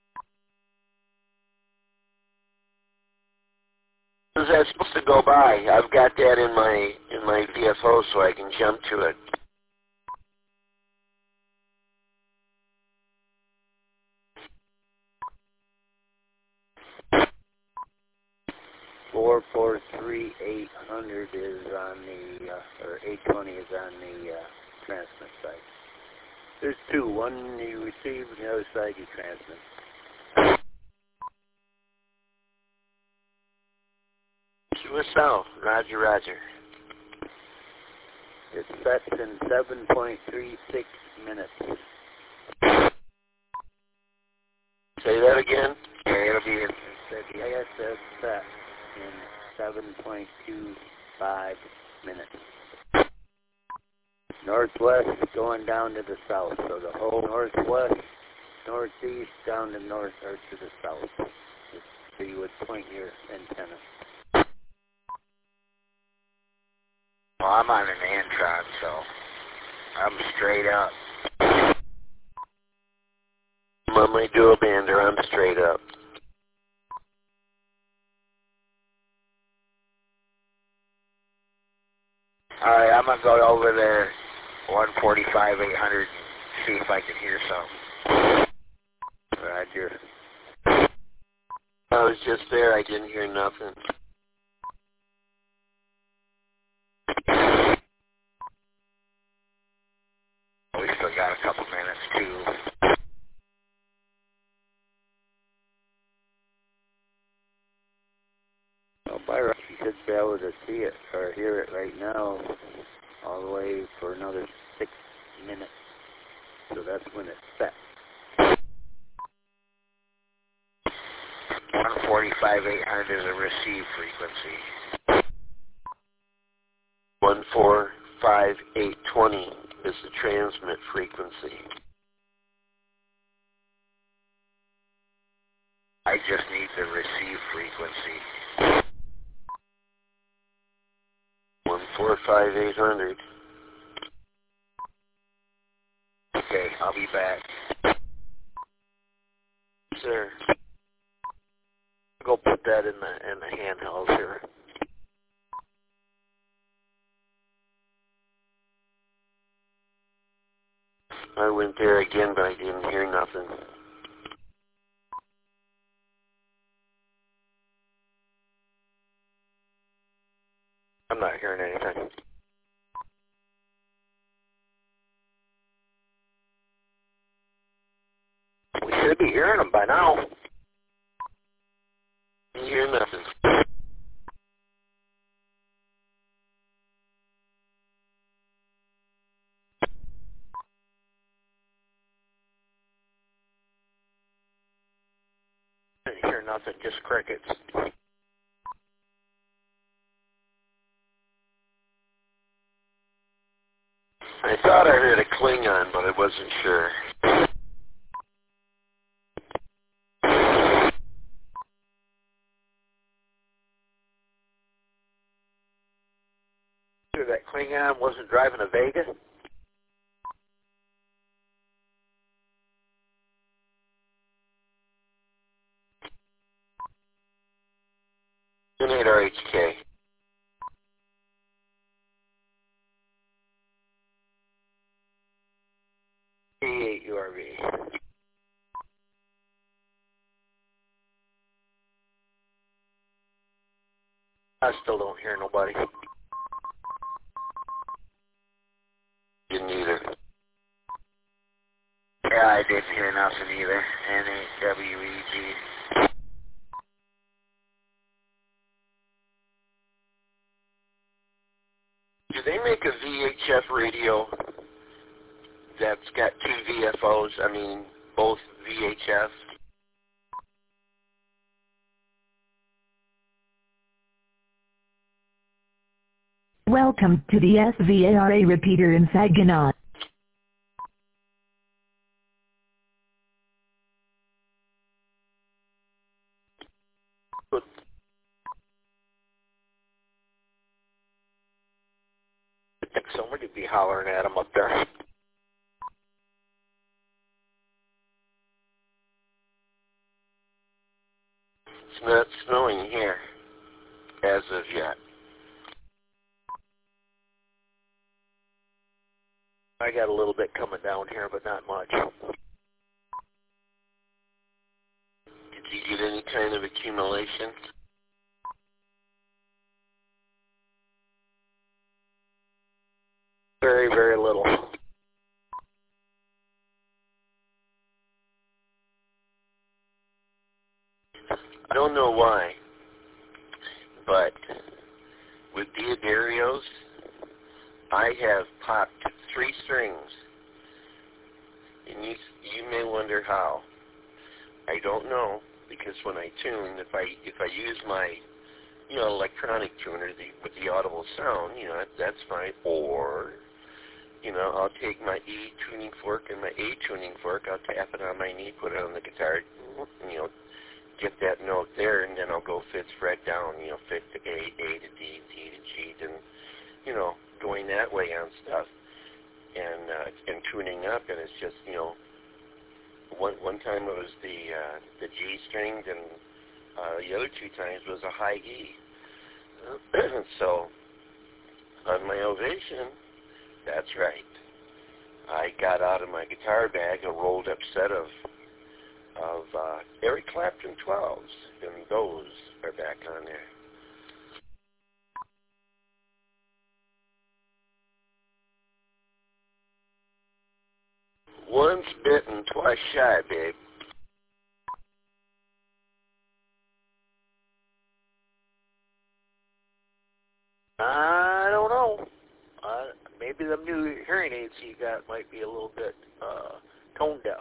Is that supposed to go by? I've got that in my in my V F O so I can jump to it. four four three eight hundred is on the, uh, or eight twenty is on the uh, transmit side. There's two, one you receive and the other side you transmit. To us south, Roger, Roger. It's set in seven point three six minutes. Say that again? Yeah, it'll be, it said the I S S set in seven point two five minutes. Northwest going down to the south, so the whole northwest, northeast, down to north, or to the south. So you would point your antenna. Well, I'm on an Antron, so I'm straight up. I'm on my dual bander, I'm straight up. Alright, I'm going to go over there, one forty-five eight hundred, and see if I can hear something. Roger. I was just there, I didn't hear nothing. We still got a couple minutes, too. Well, Byron, you should be able to see it or hear it right now all the way for another six minutes. So that's when it's set. one forty-five eight hundred is a receive frequency. one four five eight twenty is the transmit frequency. I just need the receive frequency. One four five eight hundred. Okay, I'll be back. Sir. Go put that in the in the handhelds here. I went there again, but I didn't hear nothing. I'm not hearing anything. We should be hearing them by now. Didn't hear nothing. Didn't hear nothing, just crickets. I thought I heard a Klingon, but I wasn't sure. Sure that Klingon wasn't driving a Vega? eight R H K. P eight U R V. I still don't hear nobody. Didn't either. Yeah, I didn't hear nothing either. N eight W E G. Do they make a V H F radio that's got two V F Os? I mean, both V H F? Welcome to the S V A R A repeater in Saginaw. I think somebody would be hollering at them up there. It's not snowing here as of yet. I got a little bit coming down here, but not much. Did you get any kind of accumulation? Very, very little. I don't know why, but with Diodarios, I have popped three strings, and you you may wonder how. I don't know, because when I tune, if I if I use my you know electronic tuner the, with the audible sound, you know that, that's fine. Or you know I'll take my E tuning fork and my A tuning fork, I'll tap it on my knee, put it on the guitar, and, you know. Get that note there, and then I'll go fifth fret down, you know, fifth to A, A to D, D to G, and, you know, going that way on stuff, and uh, and tuning up, and it's just, you know, one one time it was the uh, the G string, and uh, the other two times was a high E. So, on my Ovation, that's right, I got out of my guitar bag a rolled up set of of uh, Eric Clapton twelves, and those are back on there. Once bitten, twice shy, babe. I don't know. Uh, maybe the new hearing aids you got might be a little bit uh, tone deaf.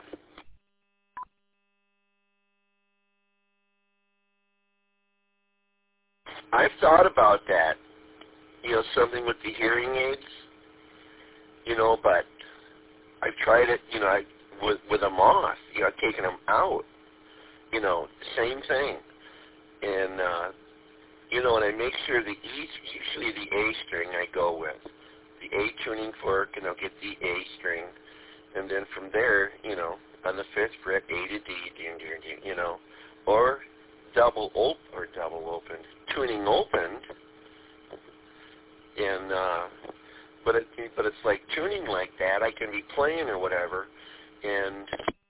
I've thought about that, you know, something with the hearing aids, you know, but I've tried it, you know, I, with, with them off, you know, taking them out, you know, same thing. And, uh, you know, and I make sure the E, usually the A string I go with. The A tuning fork, and I'll get the A string. And then from there, you know, on the fifth fret, A to D, D, D, D, you know, or double op or double opened, tuning opened, and uh, but it but it's like tuning like that. I can be playing or whatever, and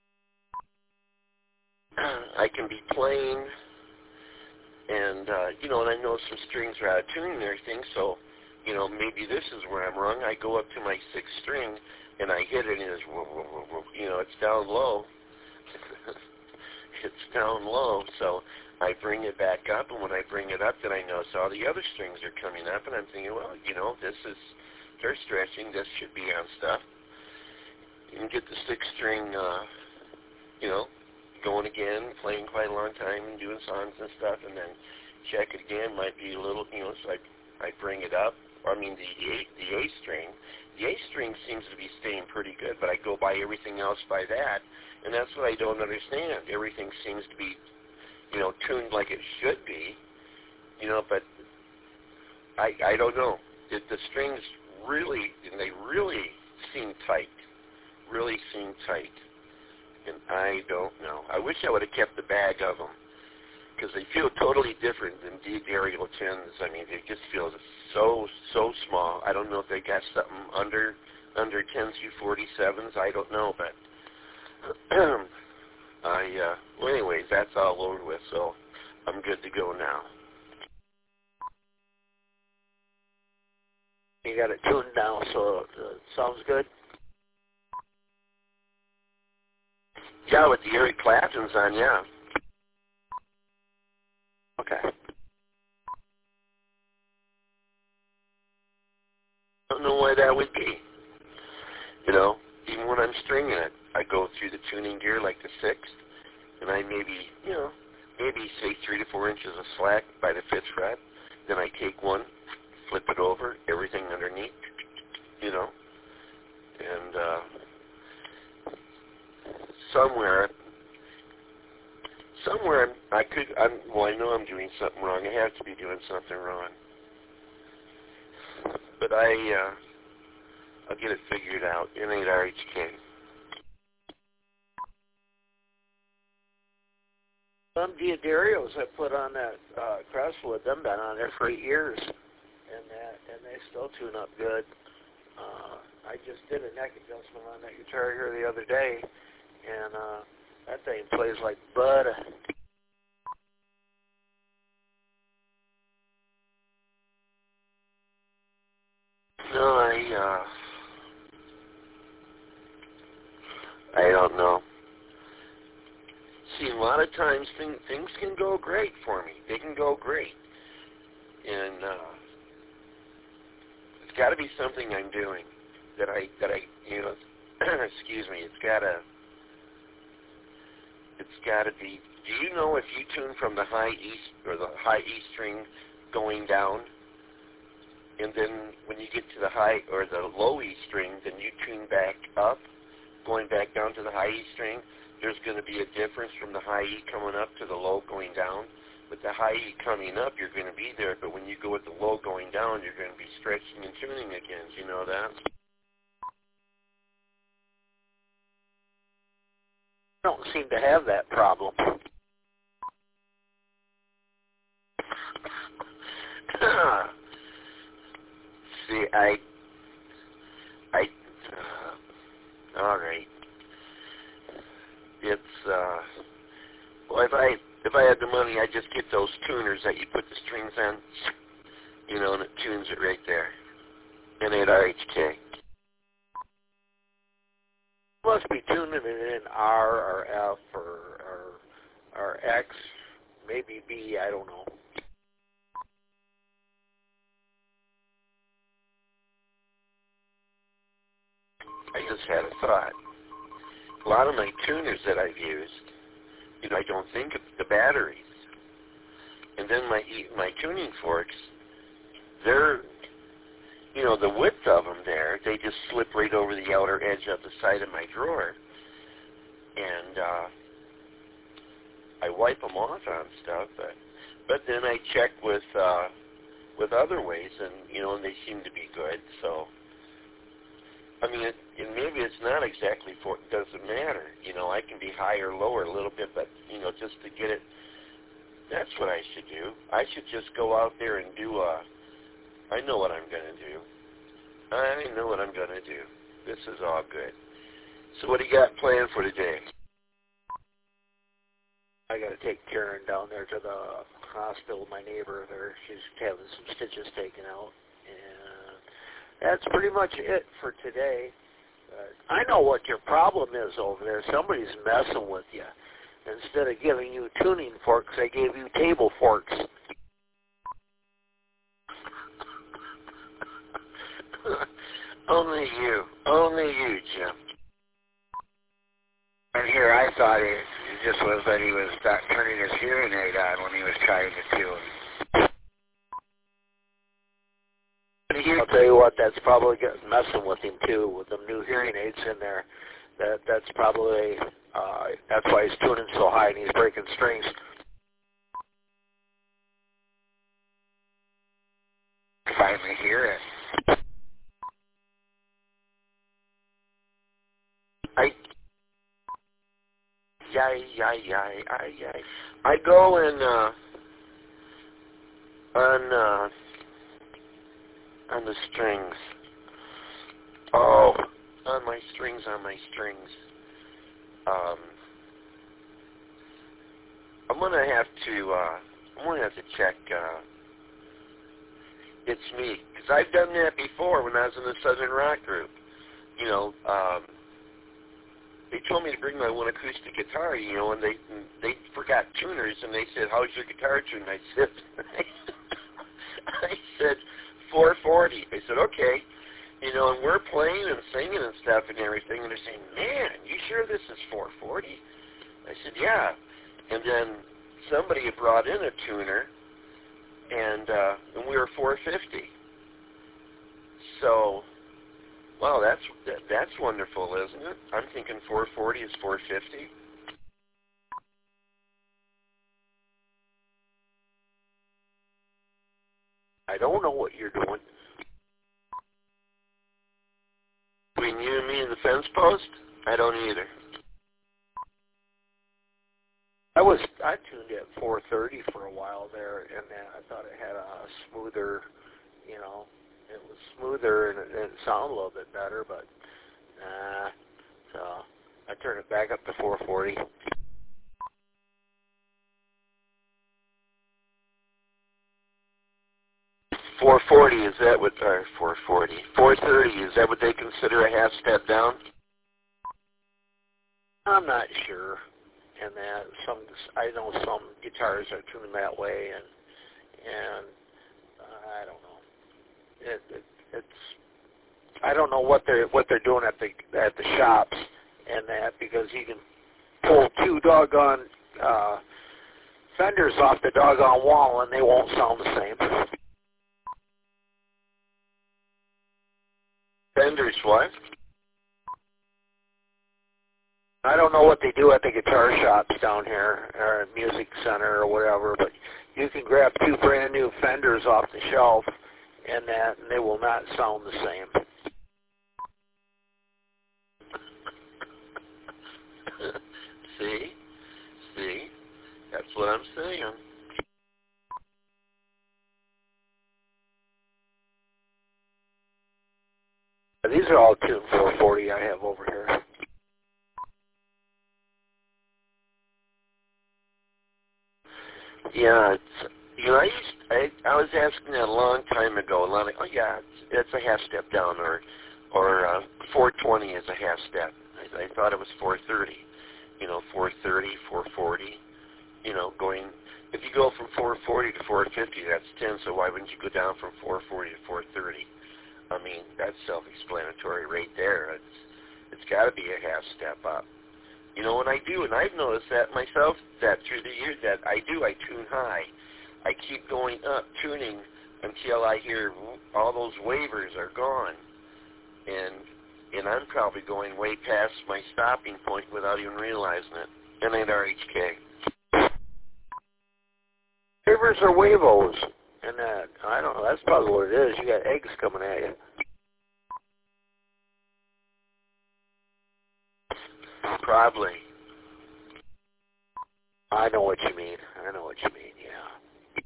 I can be playing, and uh, you know, and I know some strings are out of tune and everything, so you know, maybe this is where I'm wrong. I go up to my sixth string and I hit it, and it's whoa, whoa, whoa, whoa, you know, it's down low. It's down low, so I bring it back up, and when I bring it up, then I notice all the other strings are coming up, and I'm thinking, well, you know, this is, they're stretching, this should be on stuff. You can get the sixth string, uh, you know, going again, playing quite a long time, and doing songs and stuff, and then check it again, might be a little, you know, so I, I bring it up, or I mean the A, the A string. The A string seems to be staying pretty good, but I go by everything else by that, and that's what I don't understand. Everything seems to be, you know, tuned like it should be, you know, but I I don't know. The, the strings really, and they really seem tight, really seem tight, and I don't know. I wish I would have kept the bag of them, because they feel totally different than D'Addario tens. I mean, they just feel so, so small. I don't know if they got something under under ten through forty-sevens. I don't know, but I, uh, well, anyways, that's all over with, so I'm good to go now. You got it tuned now, so it uh, sounds good? Yeah, with the Eric Clapton's on, yeah. Okay. I don't know why that would be. You know, even when I'm stringing it, I go through the tuning gear like the sixth, and I maybe, you know, maybe say three to four inches of slack by the fifth fret. Then I take one, flip it over, everything underneath, you know, and uh, somewhere, somewhere I could, I'm, well, I know I'm doing something wrong. I have to be doing something wrong. But I, uh, I'll get it figured out. N eight R H K. Some D'Addarios I put on that uh, Crestwood, them been on there for eight years, and that, and they still tune up good. Uh, I just did a neck adjustment on that guitar here the other day, and uh, that thing plays like butter. No, I, uh, I don't know. See, a lot of times thing, things can go great for me. They can go great. And uh, it's got to be something I'm doing that I, that I, you know, excuse me, it's got to, it's got to be, do you know if you tune from the high E or the high E string going down, and then when you get to the high or the low E string, then you tune back up, going back down to the high E string, there's going to be a difference from the high E coming up to the low going down. With the high E coming up, you're going to be there, but when you go with the low going down, you're going to be stretching and tuning again. Do you know that? I don't seem to have that problem. See, I, I, uh, all right. It's, uh, well, if I, if I had the money, I'd just get those tuners that you put the strings on, you know, and it tunes it right there. N eight R H K. Must be tuning it in R or F or, or, or X, maybe B, I don't know. I just had a thought. A lot of my tuners that I've used, you know, I don't think of the batteries. And then my my tuning forks, they're, you know, the width of them there, they just slip right over the outer edge of the side of my drawer. And, uh, I wipe them off on stuff, but, but then I check with uh, with other ways, and you know, and they seem to be good. So, I mean, it, and maybe it's not exactly for it doesn't matter. You know, I can be higher or lower a little bit, but you know, just to get it. That's what I should do. I should just go out there and do a. I know what I'm going to do. I know what I'm going to do. This is all good. So what do you got planned for today? I got to take Karen down there to the hospital. My neighbor there, she's having some stitches taken out. And that's pretty much it for today. Uh, I know what your problem is over there. Somebody's messing with you. Instead of giving you tuning forks, they gave you table forks. Only you. Only you, Jim. And here I thought it, it just was that he was not turning his hearing aid on when he was trying to tune. I'll tell you what, that's probably getting messing with him too, with them new hearing aids in there. That that's probably uh, that's why he's tuning so high and he's breaking strings. Finally hear it. I yay yay yay yay yay. I go and uh, on uh, on the strings. Oh, on my strings, on my strings. Um, I'm gonna have to. Uh, I'm gonna have to check. Uh, it's me, because I've done that before when I was in the Southern Rock group. You know, um, they told me to bring my one acoustic guitar. You know, and they they forgot tuners, and they said, "How's your guitar tuned?" I said, I said, four forty. They said, "Okay." You know, and we're playing and singing and stuff and everything, and they're saying, "Man, you sure this is four forty?" I said, "Yeah." And then somebody had brought in a tuner, and uh, and we were four fifty. So, wow, that's that, that's wonderful, isn't it? I'm thinking four forty is four fifty. I don't know what you're doing. Between you and me and the fence post? I don't either. I was I tuned at four thirty for a while there, and then I thought it had a smoother, you know, it was smoother and it, it sounded a little bit better, but nah. So I turned it back up to four forty. four forty, is that what, or four forty, four thirty, is that what they consider a half step down? I'm not sure. And that some, I know some guitars are tuned that way, and and uh, I don't know. It, it, it's I don't know what they're what they're doing at the at the shops and that, because you can pull two doggone uh, fenders off the doggone wall and they won't sound the same. Fenders what? I don't know what they do at the guitar shops down here, or music center or whatever, but you can grab two brand new Fenders off the shelf and that, and they will not sound the same. See? See? That's what I'm saying. These are all tuned four forty I have over here. Yeah, it's, you know, I used, I, I was asking that a long time ago. A lot of, oh yeah, it's, it's a half step down, or, or uh, four twenty is a half step. I, I thought it was four thirty. You know, four thirty, four forty. You know, going. If you go from four forty to four fifty, that's ten. So why wouldn't you go down from four forty to four thirty? I mean, that's self-explanatory right there. It's, it's got to be a half step up. You know, and I do, and I've noticed that myself, that through the years that I do, I tune high. I keep going up, tuning, until I hear all those wavers are gone. And and I'm probably going way past my stopping point without even realizing it. N eight R H K. receivers or wavos? And that, I don't know, that's probably what it is. You got eggs coming at you. Probably. I know what you mean. I know what you mean, yeah.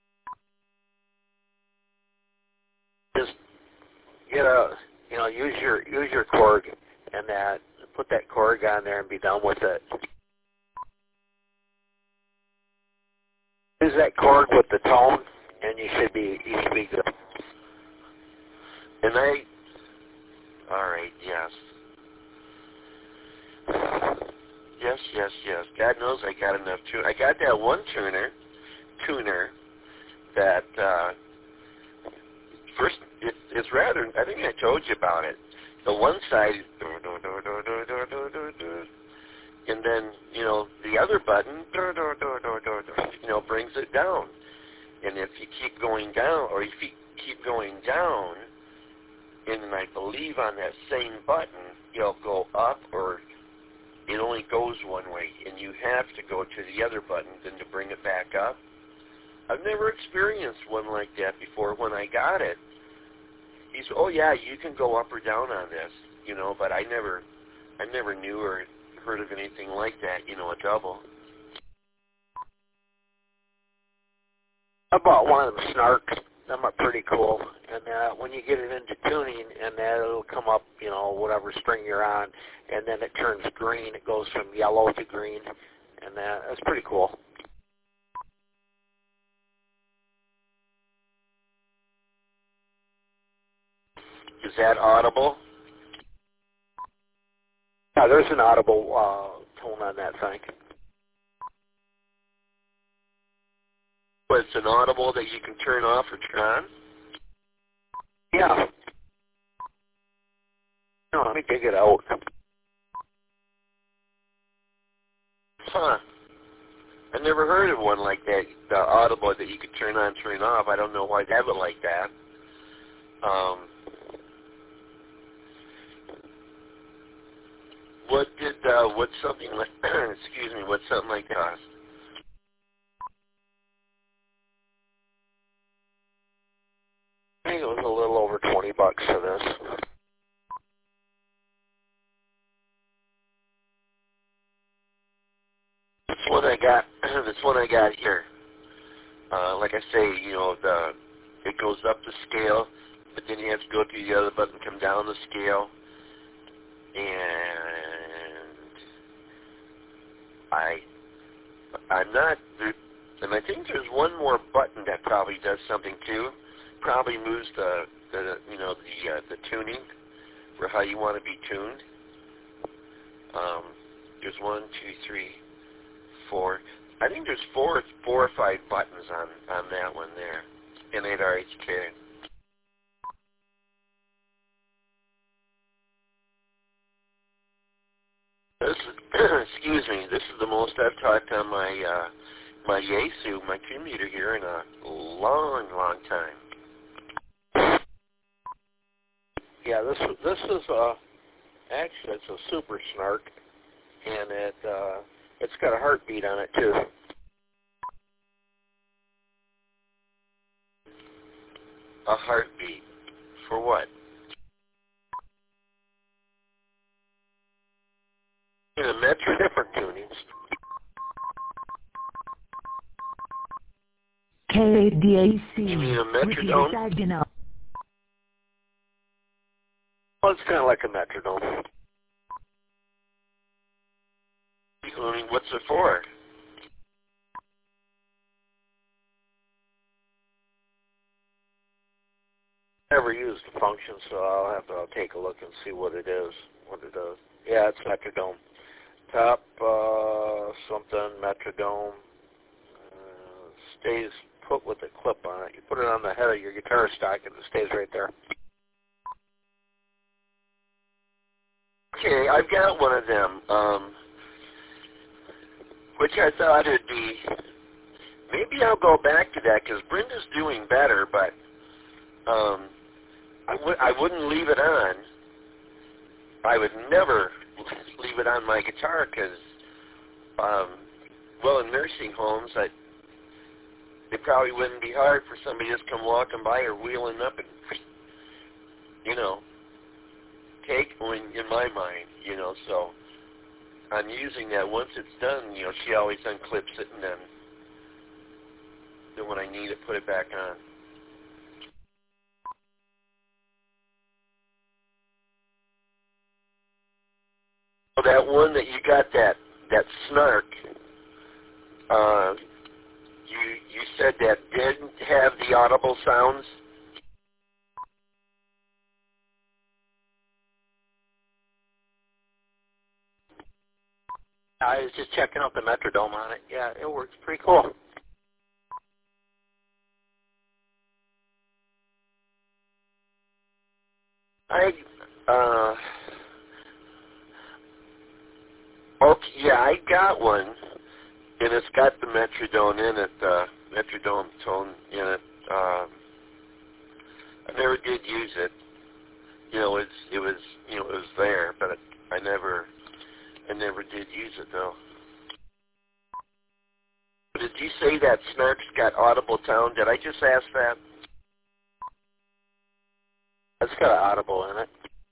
Just get a, you know, use your use your Korg and that, put that Korg on there and be done with it. Use that Korg with the tone, and you should be you should be good. And I, all right, yes. Yes, yes, yes. God knows I got enough tune. I got that one tuner, tuner, that uh, first it, it's rather. I think I told you about it. The one side, and then you know the other button, you know, brings it down. And if you keep going down, or if you keep going down, and I believe on that same button, you'll go up or. It only goes one way, and you have to go to the other button then to bring it back up. I've never experienced one like that before. When I got it, he said, "Oh yeah, you can go up or down on this," you know. But I never, I never knew or heard of anything like that. You know, a double. I bought one of them Snarks. Them are pretty cool. And uh, when you get it into tuning, and that it'll come up, you know, whatever string you're on, and then it turns green. It goes from yellow to green, and uh, that's pretty cool. Is that audible? Yeah, there's an audible uh, tone on that thing. But it's an audible that you can turn off or turn on? Yeah. No, let me dig it out. Huh. I never heard of one like that, the audible that you could turn on, turn off. I don't know why they have it like that. Um, what did, uh, what's something like, excuse me, what's something like that cost? I think it was a little over twenty bucks for this. That's what I got. That's what I got here. Uh, like I say, you know, the it goes up the scale, but then you have to go to the other button, come down the scale, and I, I'm not. And I think there's one more button that probably does something too. Probably moves the, the you know, the uh, the tuning for how you want to be tuned. Um, there's one, two, three, four. I think there's four, four or five buttons on, on that one there. N eight R H K. This is, excuse me. This is the most I've talked on my uh, my Yaesu, my commuter here in a long, long time. Yeah, this this is uh actually it's a super snark, and it uh, it's got a heartbeat on it too. A heartbeat for what? In a metro, different tunings. K A D A C. You mean a metrodome? Saginaw. Well, it's kind of like a metronome. I mean, what's it for? Never used the function, so I'll have to I'll take a look and see what it is, what it does. Yeah, it's metrodome. Top uh, something metrodome. Uh, stays put with a clip on it. You put it on the head of your guitar stock, and it stays right there. Okay, I've got one of them, um, which I thought it'd be. Maybe I'll go back to that because Brenda's doing better, but um, I w- I wouldn't leave it on. I would never leave it on my guitar because, um, well, in nursing homes, I, it probably wouldn't be hard for somebody just come walking by or wheeling up and, you know, take one in my mind, you know. So I'm using that. Once it's done, you know, she always unclips it, and then, then when I need it, put it back on. So that one that you got, that that snark, uh, you you said that didn't have the audible sounds. I was just checking out the Metrodome on it. Yeah, it works pretty cool. I, uh, okay, yeah, I got one, and it's got the Metrodome in it, uh, Metrodome tone in it. Uh, I never did use it. You know, it's it was you know it was there, but it, I never I never did use it though. Did you say that Snark's got audible tone? Did I just ask that? It's got an audible in it.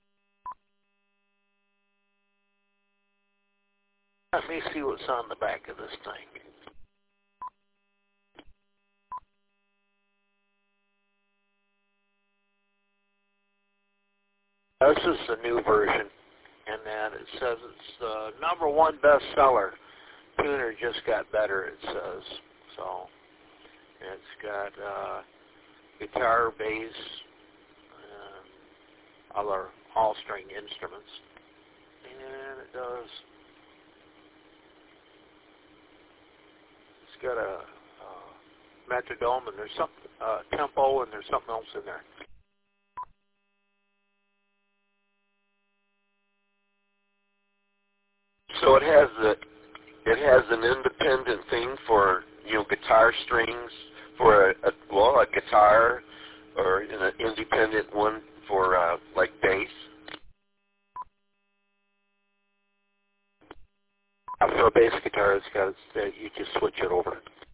Let me see what's on the back of this thing. This is the new version, and then it says it's the number one bestseller. Tuner just got better, it says. So it's got uh, guitar, bass, uh, other all-string instruments, and it does. It's got a uh, Metrodome, and there's some uh, tempo, and there's something else in there. So it has a, it has an independent thing for, you know, guitar strings, for a, a well a guitar, or an independent one for uh, like bass. Uh, for a bass guitar, it's got uh, you just switch it over.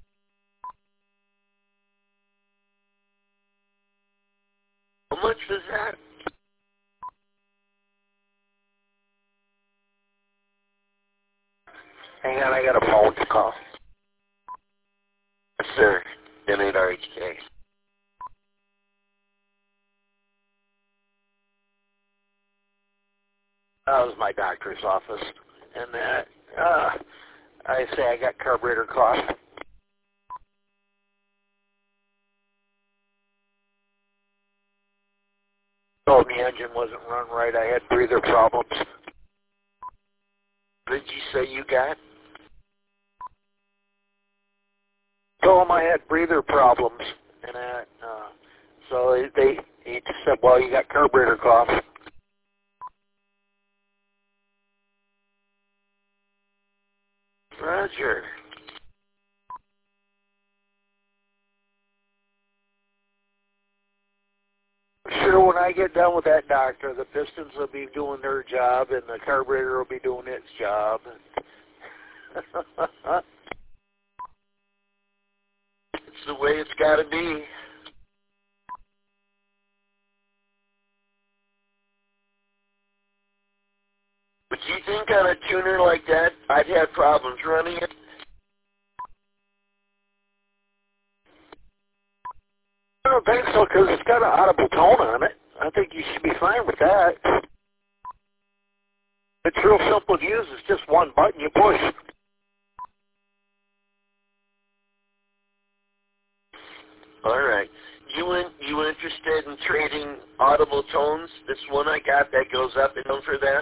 How much is that? Hang on, I got a phone to call. Yes, sir. N eight R H K. That was my doctor's office. And then, uh, I say I got carburetor cough. Told me the engine wasn't running right. I had breather problems. What did you say you got? Told them I had breather problems, and I, uh, so they, they he just said, "Well, you got carburetor cough." Roger. Sure, when I get done with that doctor, the pistons will be doing their job, and the carburetor will be doing its job. It's the way it's got to be. But you think on a tuner like that, I'd have problems running it? I don't think so, because it's got an audible tone on it. I think you should be fine with that. It's real simple to use. It's just one button you push. All right. You in, you interested in trading audible tones? This one I got that goes up and down for that?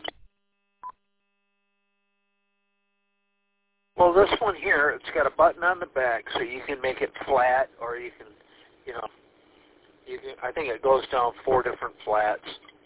Well, this one here, it's got a button on the back, so you can make it flat, or you can, you know, you can, I think it goes down four different flats.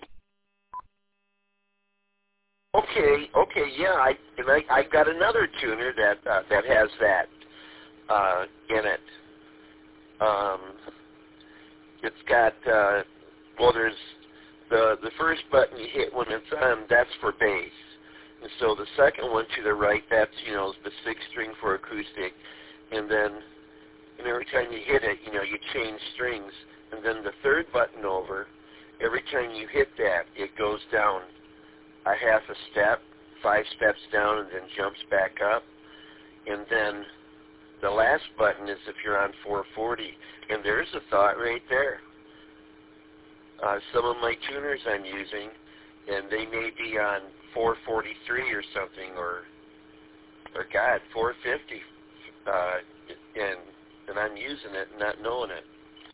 Okay, okay, yeah, I and I I got another tuner that uh, that has that uh, in it. Um, it's got uh, well, there's the the first button you hit when it's on, that's for bass, and so the second one to the right, that's, you know, the sixth string for acoustic, and then and every time you hit it, you know, you change strings. And then the third button over, every time you hit that, it goes down a half a step, five steps down, and then jumps back up. And then the last button is if you're on four forty. And there's a thought right there. Uh, some of my tuners I'm using, and they may be on four forty-three or something, or, or God, four fifty. Uh, and, and I'm using it and not knowing it.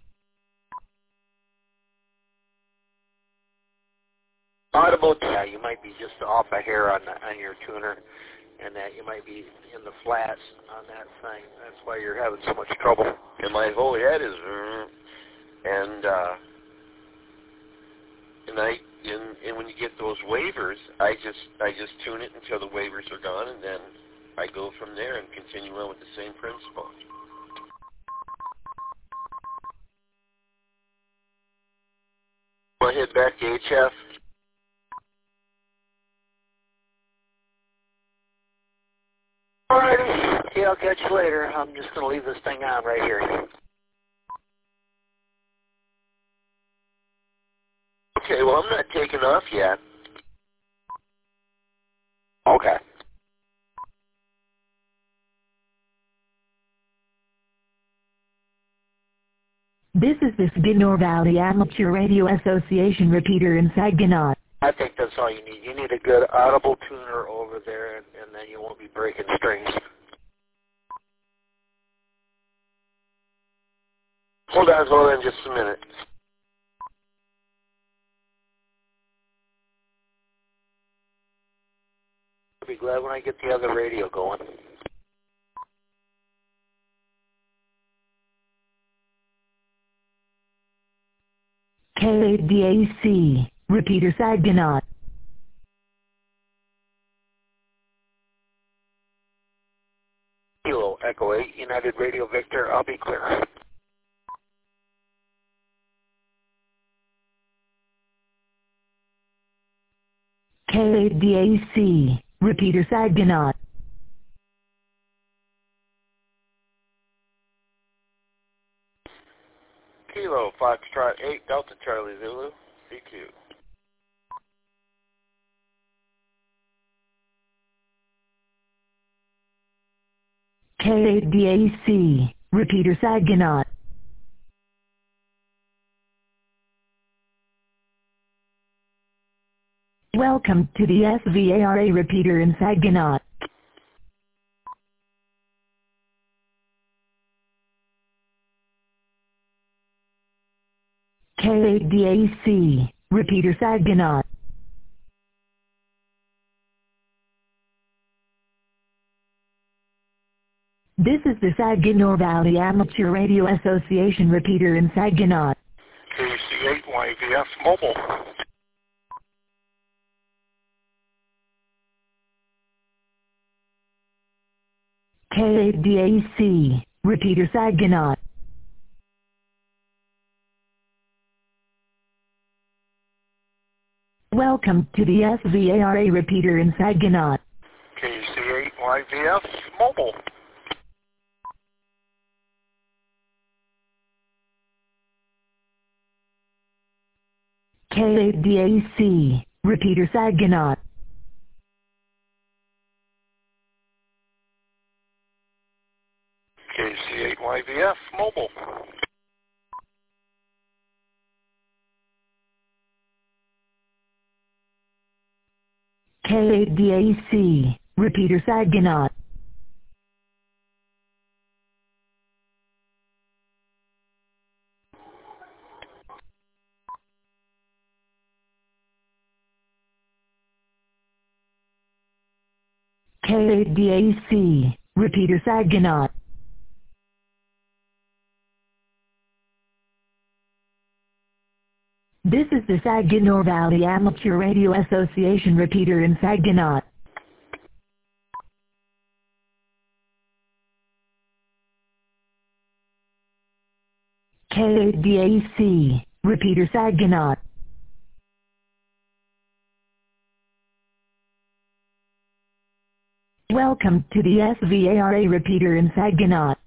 Audible, yeah, you might be just off a hair on the, on your tuner, and that you might be in the flats on that thing. That's why you're having so much trouble. And my whole head is, and uh, and I and, and when you get those waivers, I just I just tune it until the waivers are gone, and then I go from there and continue on with the same principle. Want to head back to H F? Alrighty. Yeah, I'll catch you later. I'm just going to leave this thing on right here. Okay, well, I'm not taking off yet. Okay. This is the Saginaw Valley Amateur Radio Association repeater in Saginaw. I think that's all you need. You need a good audible tuner over there, and, and then you won't be breaking strings. Hold on, hold on just a minute. I'll be glad when I get the other radio going. K eight D A C, repeater Saginaw. Kilo Echo eight, United Radio Victor, I'll be clear. K eight D A C, repeater Saginaw. Kilo Foxtrot eight, Delta Charlie Zulu, C Q. K eight D A C, repeater Saginaw. Welcome to the S V A R A repeater in Saginaw. K eight D A C, repeater Saginaw. This is the Saginaw Valley Amateur Radio Association repeater in Saginaw. K C eight Y V F Mobile. K eight D A C, repeater Saginaw. Welcome to the S V A R A repeater in Saginaw. K C eight Y V F Mobile. K eight D A C, repeater Saginaw. K C eight Y V F Mobile. K eight D A C, repeater Saginaw. K eight D A C, repeater Saginaw. This is the Saginaw Valley Amateur Radio Association repeater in Saginaw. K eight D A C, repeater Saginaw. Welcome to the S V A R A repeater in Saginaw.